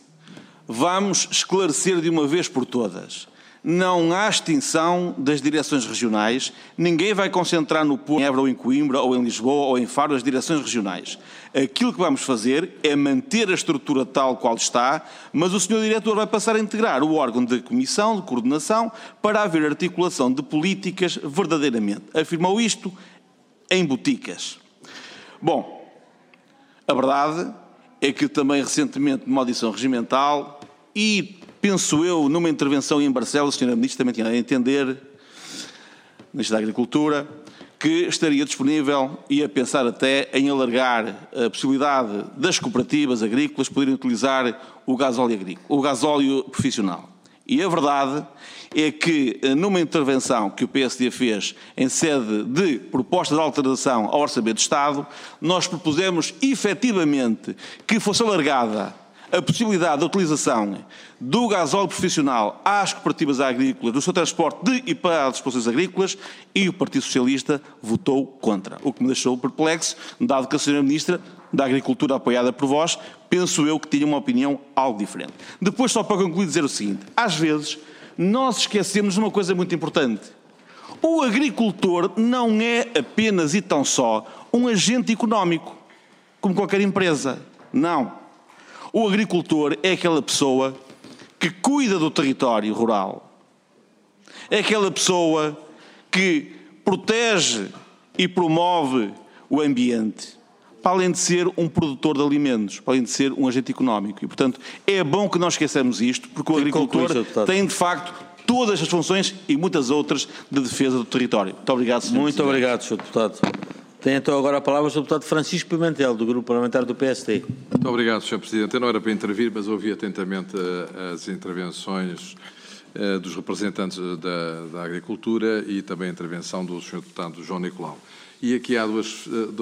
vamos esclarecer de uma vez por todas. Não há extinção das direções regionais, ninguém vai concentrar no Porto, em Évora ou em Coimbra, ou em Lisboa, ou em Faro, as direções regionais. Aquilo que vamos fazer é manter a estrutura tal qual está, mas o senhor Diretor vai passar a integrar o órgão de comissão, de coordenação, para haver articulação de políticas verdadeiramente. Afirmou isto em boticas. Bom, a verdade é que também recentemente, numa audição regimental, e penso eu, numa intervenção em Barcelos, a senhora Ministra também tinha a entender, Ministra da Agricultura, que estaria disponível e a pensar até em alargar a possibilidade das cooperativas agrícolas poderem utilizar o gasóleo agrícola, o gasóleo profissional. E a verdade é que, numa intervenção que o P S D fez em sede de proposta de alteração ao Orçamento de Estado, nós propusemos efetivamente que fosse alargada a possibilidade da utilização do gasóleo profissional às cooperativas agrícolas, do seu transporte de e para as explorações agrícolas, e o Partido Socialista votou contra. O que me deixou perplexo, dado que a senhora Ministra da Agricultura, apoiada por vós, penso eu que tinha uma opinião algo diferente. Depois, só para concluir, dizer o seguinte: às vezes nós esquecemos de uma coisa muito importante. O agricultor não é apenas e tão só um agente económico, como qualquer empresa. Não. O agricultor é aquela pessoa que cuida do território rural. É aquela pessoa que protege e promove o ambiente, para além de ser um produtor de alimentos, para além de ser um agente económico. E, portanto, é bom que nós esqueçamos isto, porque o tem agricultor tem, de facto, todas as funções e muitas outras de defesa do território. Muito obrigado, senhor Muito Presidente. Obrigado, senhor Deputado. Tem então agora a palavra o senhor Deputado Francisco Pimentel, do Grupo Parlamentar do P S D. Muito obrigado, senhor Presidente. Eu não era para intervir, mas ouvi atentamente as intervenções dos representantes da, da Agricultura e também a intervenção do senhor Deputado João Nicolau. E aqui há duas,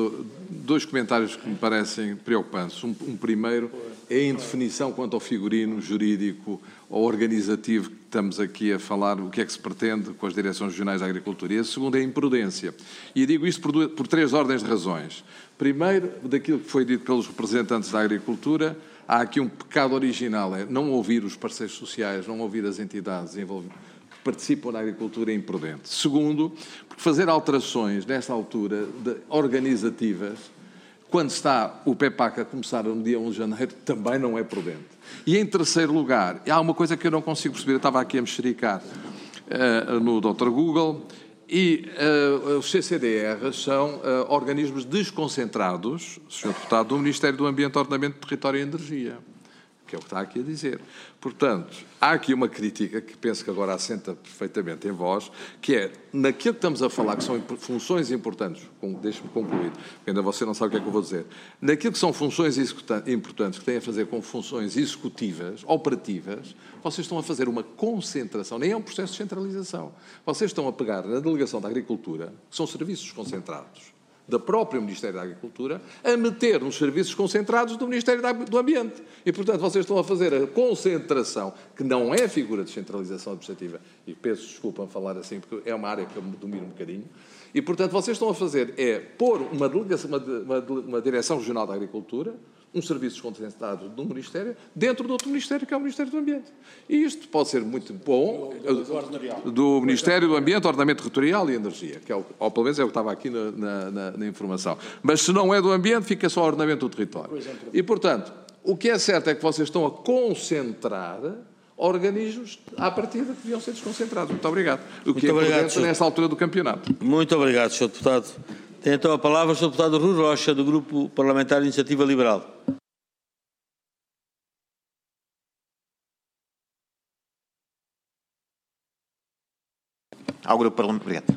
dois comentários que me parecem preocupantes. Um, um primeiro é a indefinição quanto ao figurino jurídico ou organizativo que estamos aqui a falar, o que é que se pretende com as direções regionais da agricultura. E a segunda é a imprudência. E digo isto por, duas, por três ordens de razões. Primeiro, daquilo que foi dito pelos representantes da agricultura, há aqui um pecado original, é não ouvir os parceiros sociais, não ouvir as entidades envolvidas que participam na agricultura é imprudente. Segundo, porque fazer alterações nesta altura de, organizativas, quando está o PEPAC a começar no dia um de janeiro, também não é prudente. E em terceiro lugar, há uma coisa que eu não consigo perceber, eu estava aqui a mexericar uh, no doutor Google, e uh, os C C D Rs são uh, organismos desconcentrados, senhor Deputado, do Ministério do Ambiente, Ordenamento, Território e Energia, que é o que está aqui a dizer. Portanto, há aqui uma crítica que penso que agora assenta perfeitamente em vós, que é, naquilo que estamos a falar, que são funções importantes, deixe-me concluir, porque ainda você não sabe o que é que eu vou dizer, naquilo que são funções importantes, que têm a fazer com funções executivas, operativas, vocês estão a fazer uma concentração, nem é um processo de centralização. Vocês estão a pegar na Delegação da Agricultura, que são serviços concentrados, da própria Ministério da Agricultura, a meter nos serviços concentrados do Ministério do Ambiente. E, portanto, vocês estão a fazer a concentração, que não é figura de centralização administrativa, e peço desculpa a falar assim, porque é uma área que eu domino um bocadinho, e, portanto, vocês estão a fazer é pôr uma, delegação, uma, uma, uma Direção Regional da Agricultura, um serviço concentrado do Ministério, dentro de outro Ministério, que é o Ministério do Ambiente. E isto pode ser muito bom, do, do Ministério do Ambiente, Ordenamento Territorial e Energia, que é o, ou pelo menos é o que estava aqui na, na, na, na informação. Mas se não é do Ambiente, fica só Ordenamento do Território. E, portanto, o que é certo é que vocês estão a concentrar organismos à partida que deviam ser desconcentrados. Muito obrigado. O que Muito é obrigado, prudente nesta altura do campeonato. Muito obrigado, senhor Deputado. Tem então a palavra o senhor Deputado Rui Rocha, do Grupo Parlamentar de Iniciativa Liberal. Ao grupo,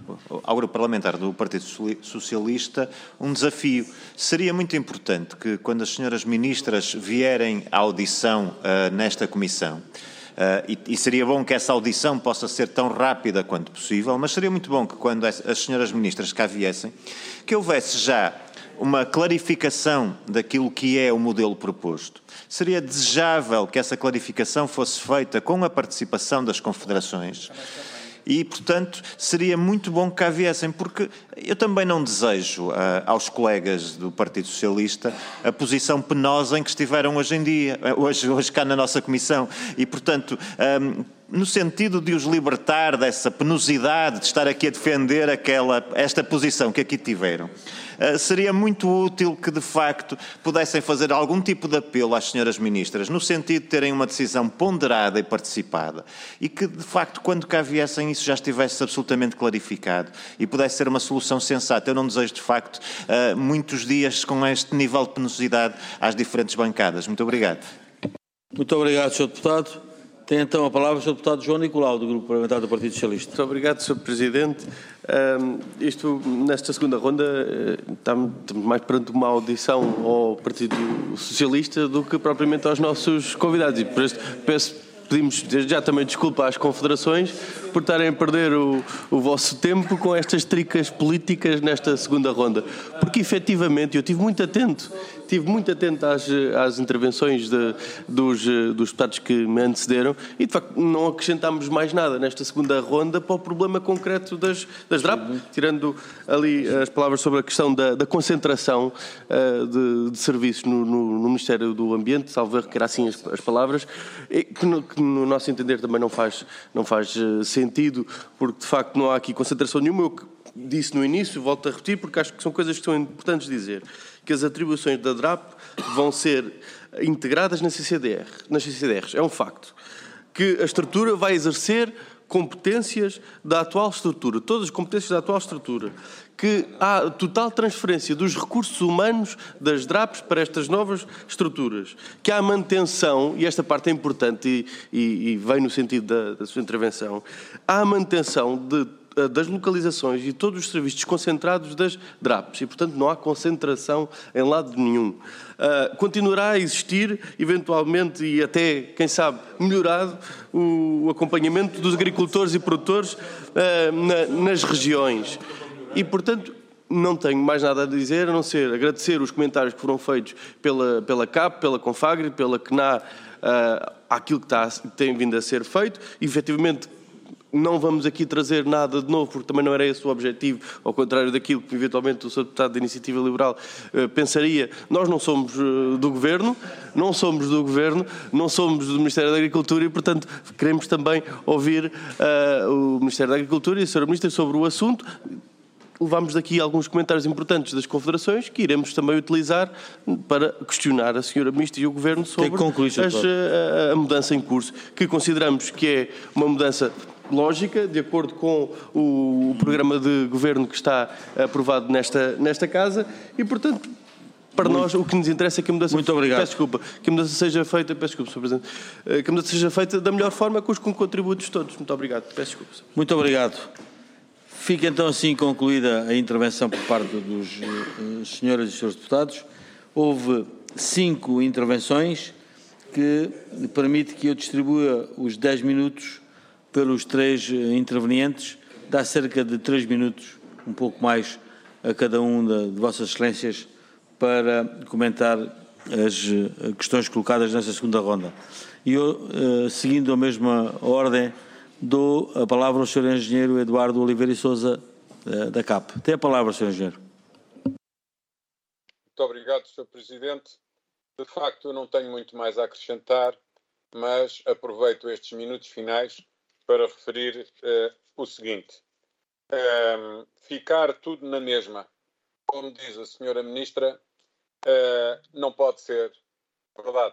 ao grupo parlamentar do Partido Socialista, um desafio. Seria muito importante que, quando as senhoras ministras vierem à audição uh, nesta comissão, uh, e, e seria bom que essa audição possa ser tão rápida quanto possível, mas seria muito bom que, quando as, as senhoras ministras cá viessem, que houvesse já uma clarificação daquilo que é o modelo proposto. Seria desejável que essa clarificação fosse feita com a participação das confederações. E, portanto, seria muito bom que cá viessem, porque eu também não desejo uh, aos colegas do Partido Socialista a posição penosa em que estiveram hoje em dia, hoje, hoje cá na nossa comissão. E, portanto, um, no sentido de os libertar dessa penosidade de estar aqui a defender aquela, esta posição que aqui tiveram, uh, seria muito útil que, de facto, pudessem fazer algum tipo de apelo às senhoras ministras, no sentido de terem uma decisão ponderada e participada, e que, de facto, quando cá viessem, isso já estivesse absolutamente clarificado e pudesse ser uma solução sensata. Eu não desejo, de facto, uh, muitos dias com este nível de penosidade às diferentes bancadas. Muito obrigado. Muito obrigado, senhor Deputado. Tem então a palavra o senhor Deputado João Nicolau, do Grupo Parlamentar do Partido Socialista. Muito obrigado, senhor Presidente. Um, isto, nesta segunda ronda, uh, estamos mais perante uma audição ao Partido Socialista do que propriamente aos nossos convidados. E por isso peço, pedimos desde já também desculpa às confederações por estarem a perder o, o vosso tempo com estas tricas políticas nesta segunda ronda. Porque, efetivamente, eu estive muito atento, estive muito atento às, às intervenções de, dos, dos deputados que me antecederam e, de facto, não acrescentámos mais nada nesta segunda ronda para o problema concreto das, das D R A P, tirando ali as palavras sobre a questão da, da concentração uh, de, de serviços no, no, no Ministério do Ambiente, salvo erro que era assim as, as palavras, e que, no, que no nosso entender também não faz, não faz uh, sentido, porque de facto não há aqui concentração nenhuma. Eu disse no início, volto a repetir, porque acho que são coisas que são importantes dizer, que as atribuições da D R A P vão ser integradas na C C D R, nas C C D Rs. É um facto. Que a estrutura vai exercer competências da atual estrutura, todas as competências da atual estrutura, que há total transferência dos recursos humanos das D R A Ps para estas novas estruturas, que há manutenção, e esta parte é importante e, e, e vem no sentido da, da sua intervenção, há a manutenção de das localizações e todos os serviços concentrados das D R A Ps e, portanto, não há concentração em lado nenhum. Uh, continuará a existir, eventualmente, e até, quem sabe, melhorado, o, o acompanhamento dos agricultores e produtores uh, na, nas regiões. E, portanto, não tenho mais nada a dizer, a não ser agradecer os comentários que foram feitos pela, pela C A P, pela Confagri, pela C N A, uh, àquilo que está, tem vindo a ser feito. E, efetivamente, não vamos aqui trazer nada de novo, porque também não era esse o objetivo, ao contrário daquilo que, eventualmente, o senhor Deputado da Iniciativa Liberal uh, pensaria. Nós não somos uh, do Governo, não somos do Governo, não somos do Ministério da Agricultura e, portanto, queremos também ouvir uh, o Ministério da Agricultura e a senhora Ministra sobre o assunto. Levámos daqui alguns comentários importantes das confederações que iremos também utilizar para questionar a senhora Ministra e o Governo sobre as, a, a mudança em curso, que consideramos que é uma mudança lógica, de acordo com o, o programa de governo que está aprovado nesta, nesta Casa e, portanto, para muito, nós o que nos interessa é que a mudança, muito obrigado. Peço desculpa, que a mudança seja feita, peço desculpa, senhor Presidente, que a mudança seja feita da melhor forma com os contributos todos. Muito obrigado. Peço desculpa. Senhor. Muito obrigado. Fica então assim concluída a intervenção por parte dos uh, senhoras e senhores deputados. Houve cinco intervenções que permite que eu distribua os dez minutos pelos três uh, intervenientes. Dá cerca de três minutos, um pouco mais, a cada um de, de vossas excelências para comentar as uh, questões colocadas nesta segunda ronda. E eu, uh, seguindo a mesma ordem, dou a palavra ao senhor Engenheiro Eduardo Oliveira e Sousa, da C A P. Tem a palavra, senhor Engenheiro. Muito obrigado, senhor Presidente. De facto, eu não tenho muito mais a acrescentar, mas aproveito estes minutos finais para referir uh, o seguinte. Um, ficar tudo na mesma, como diz a senhora Ministra, uh, não pode ser verdade.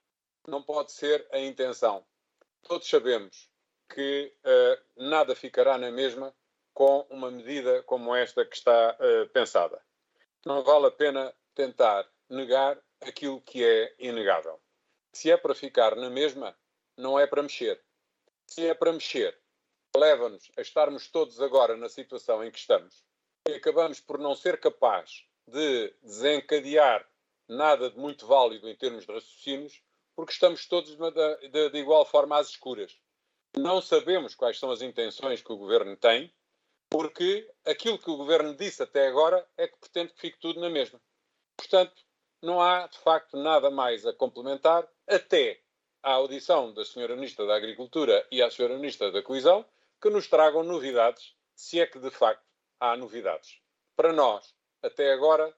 Não pode ser a intenção. Todos sabemos que uh, nada ficará na mesma com uma medida como esta que está uh, pensada. Não vale a pena tentar negar aquilo que é inegável. Se é para ficar na mesma, não é para mexer. Se é para mexer, leva-nos a estarmos todos agora na situação em que estamos e acabamos por não ser capaz de desencadear nada de muito válido em termos de raciocínios, porque estamos todos de, de, de igual forma às escuras. Não sabemos quais são as intenções que o Governo tem, porque aquilo que o Governo disse até agora é que pretende que fique tudo na mesma. Portanto, não há, de facto, nada mais a complementar, até à audição da senhora Ministra da Agricultura e à senhora Ministra da Coesão, que nos tragam novidades, se é que, de facto, há novidades. Para nós, até agora,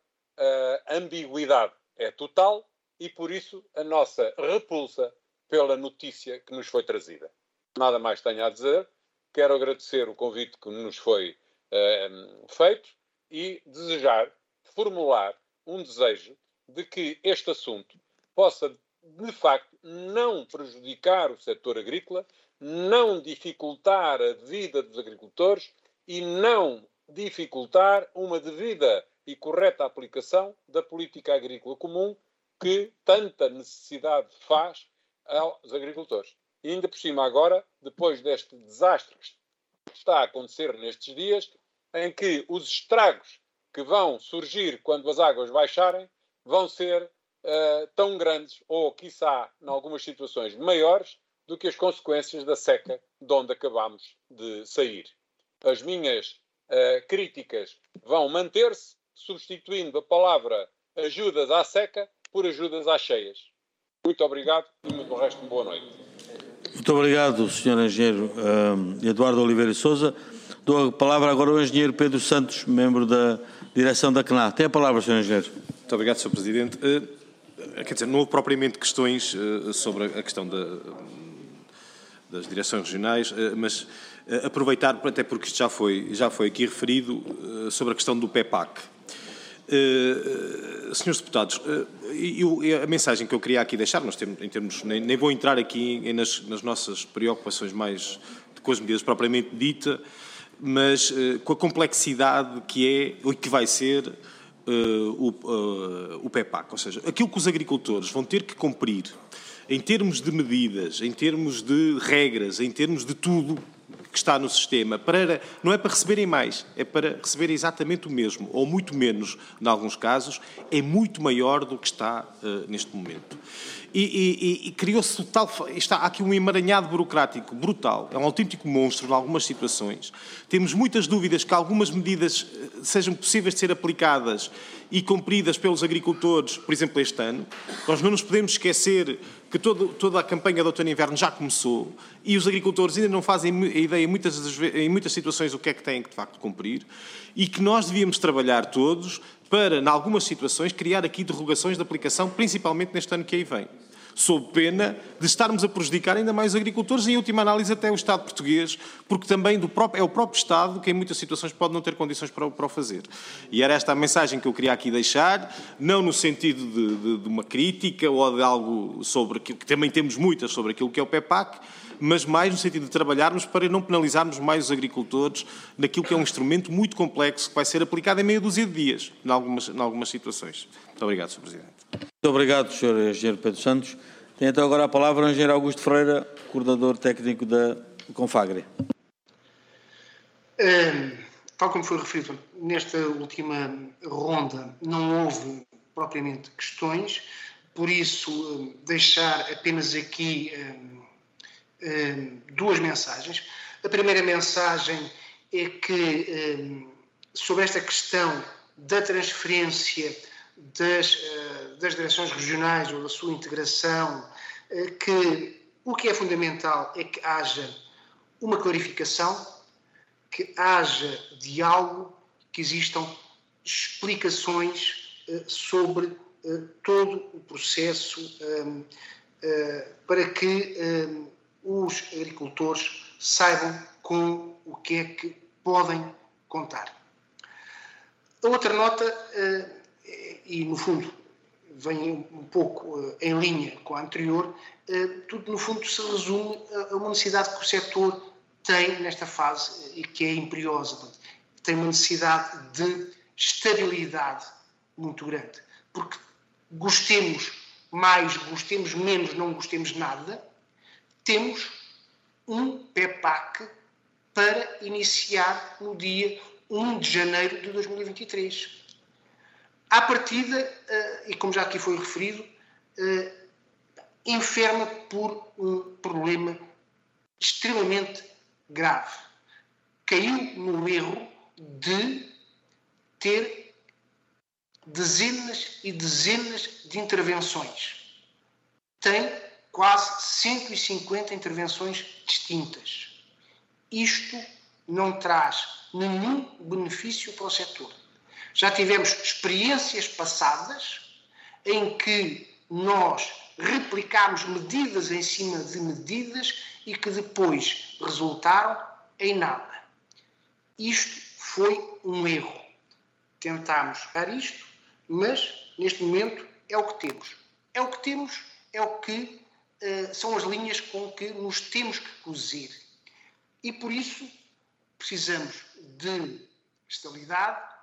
a ambiguidade é total e, por isso, a nossa repulsa pela notícia que nos foi trazida. Nada mais tenho a dizer. Quero agradecer o convite que nos foi uh, feito e desejar, formular um desejo de que este assunto possa, de facto, não prejudicar o setor agrícola, não dificultar a vida dos agricultores e não dificultar uma devida e correta aplicação da política agrícola comum que tanta necessidade faz aos agricultores. E ainda por cima agora, depois deste desastre que está a acontecer nestes dias, em que os estragos que vão surgir quando as águas baixarem vão ser uh, tão grandes, ou quiçá, em algumas situações, maiores, do que as consequências da seca de onde acabamos de sair. As minhas uh, críticas vão manter-se, substituindo a palavra ajudas à seca por ajudas às cheias. Muito obrigado e muito o resto, uma boa noite. Muito obrigado, senhor Engenheiro uh, Eduardo Oliveira e Sousa. Dou a palavra agora ao Engenheiro Pedro Santos, membro da direção da C N A. Tem a palavra, senhor Engenheiro. Muito obrigado, senhor Presidente. Uh, quer dizer, não houve propriamente questões uh, sobre a questão da, das direções regionais, uh, mas uh, aproveitar, até porque isto já foi, já foi aqui referido, uh, sobre a questão do P E P A C. Uh, senhores deputados, uh, eu, a mensagem que eu queria aqui deixar, nós temos, em termos, nem, nem vou entrar aqui em, nas, nas nossas preocupações mais com as medidas propriamente dita, mas uh, com a complexidade que é ou que vai ser uh, o, uh, o P E P A C, ou seja, aquilo que os agricultores vão ter que cumprir em termos de medidas, em termos de regras, em termos de tudo que está no sistema, para, não é para receberem mais, é para receberem exatamente o mesmo, ou muito menos, em alguns casos, é muito maior do que está uh, neste momento. e, e, e criou-se total... Está, há aqui um emaranhado burocrático brutal, é um autêntico monstro em algumas situações. Temos muitas dúvidas que algumas medidas sejam possíveis de ser aplicadas e cumpridas pelos agricultores, por exemplo, este ano. Nós não nos podemos esquecer que todo, toda a campanha de outono e inverno já começou e os agricultores ainda não fazem a ideia, em muitas, em muitas situações, o que é que têm que, de facto, cumprir, e que nós devíamos trabalhar todos para, em algumas situações, criar aqui derrogações de aplicação, principalmente neste ano que aí vem, sob pena de estarmos a prejudicar ainda mais os agricultores e, em última análise, até o Estado português, porque também do próprio, é o próprio Estado que, em muitas situações, pode não ter condições para, para o fazer. E era esta a mensagem que eu queria aqui deixar, não no sentido de, de, de uma crítica ou de algo sobre aquilo, que também temos muitas sobre aquilo que é o PEPAC, mas mais no sentido de trabalharmos para não penalizarmos mais os agricultores naquilo que é um instrumento muito complexo que vai ser aplicado em meia dúzia de dias, em algumas, em algumas situações. Muito obrigado, senhor Presidente. Muito obrigado, senhor Engenheiro Pedro Santos. Tem então agora a palavra o Engenheiro Augusto Ferreira, coordenador técnico da Confagri. Um, tal como foi referido, nesta última ronda não houve propriamente questões, por isso um, deixar apenas aqui um, um, duas mensagens. A primeira mensagem é que um, sobre esta questão da transferência Das, das direções regionais ou da sua integração, que o que é fundamental é que haja uma clarificação, que haja diálogo, que existam explicações sobre todo o processo para que os agricultores saibam com o que é que podem contar. A outra nota, e no fundo vem um pouco em linha com a anterior, tudo no fundo se resume a uma necessidade que o setor tem nesta fase e que é imperiosa. Tem uma necessidade de estabilidade muito grande, porque gostemos mais, gostemos menos, não gostemos nada, temos um PEPAC para iniciar no dia primeiro de janeiro de dois mil e vinte e três. À partida, e como já aqui foi referido, enferma por um problema extremamente grave. Caiu no erro de ter dezenas e dezenas de intervenções. Tem quase cento e cinquenta intervenções distintas. Isto não traz nenhum benefício para o setor. Já tivemos experiências passadas em que nós replicámos medidas em cima de medidas e que depois resultaram em nada. Isto foi um erro. Tentámos dar isto, mas neste momento é o que temos. É o que temos, é o que uh, são as linhas com que nos temos que cozer. E por isso precisamos de estabilidade,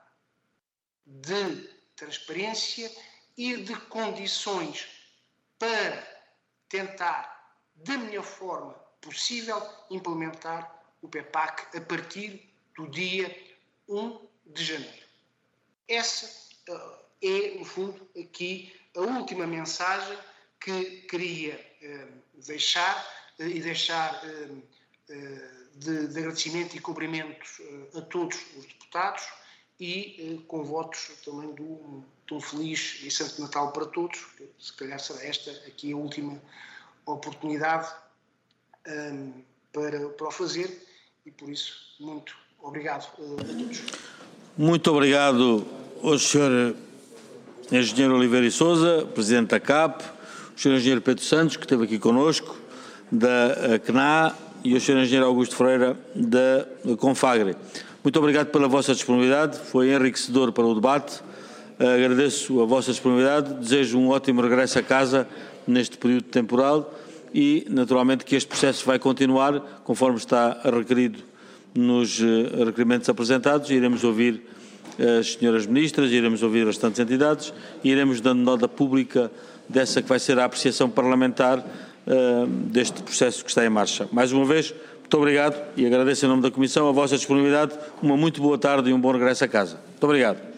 de transparência e de condições para tentar, da melhor forma possível, implementar o PEPAC a partir do dia primeiro de janeiro. Essa uh, é, no fundo, aqui a última mensagem que queria uh, deixar uh, e deixar uh, uh, de, de agradecimento e cumprimentos uh, a todos os deputados e uh, com votos também de um, de um feliz e santo Natal para todos. Se calhar será esta aqui a última oportunidade um, para, para o fazer e, por isso, muito obrigado uh, a todos. Muito obrigado ao senhor Engenheiro Oliveira e Sousa, Presidente da C A P, ao senhor Engenheiro Pedro Santos, que esteve aqui connosco, da C N A, e ao senhor Engenheiro Augusto Ferreira, da Confagri. Muito obrigado pela vossa disponibilidade, foi enriquecedor para o debate. Agradeço a vossa disponibilidade, desejo um ótimo regresso a casa neste período temporal e, naturalmente, que este processo vai continuar, conforme está requerido nos requerimentos apresentados. Iremos ouvir as senhoras ministras, iremos ouvir as restantes entidades e iremos dando nota pública dessa que vai ser a apreciação parlamentar uh, deste processo que está em marcha. Mais uma vez, muito obrigado e agradeço em nome da Comissão a vossa disponibilidade. Uma muito boa tarde e um bom regresso a casa. Muito obrigado.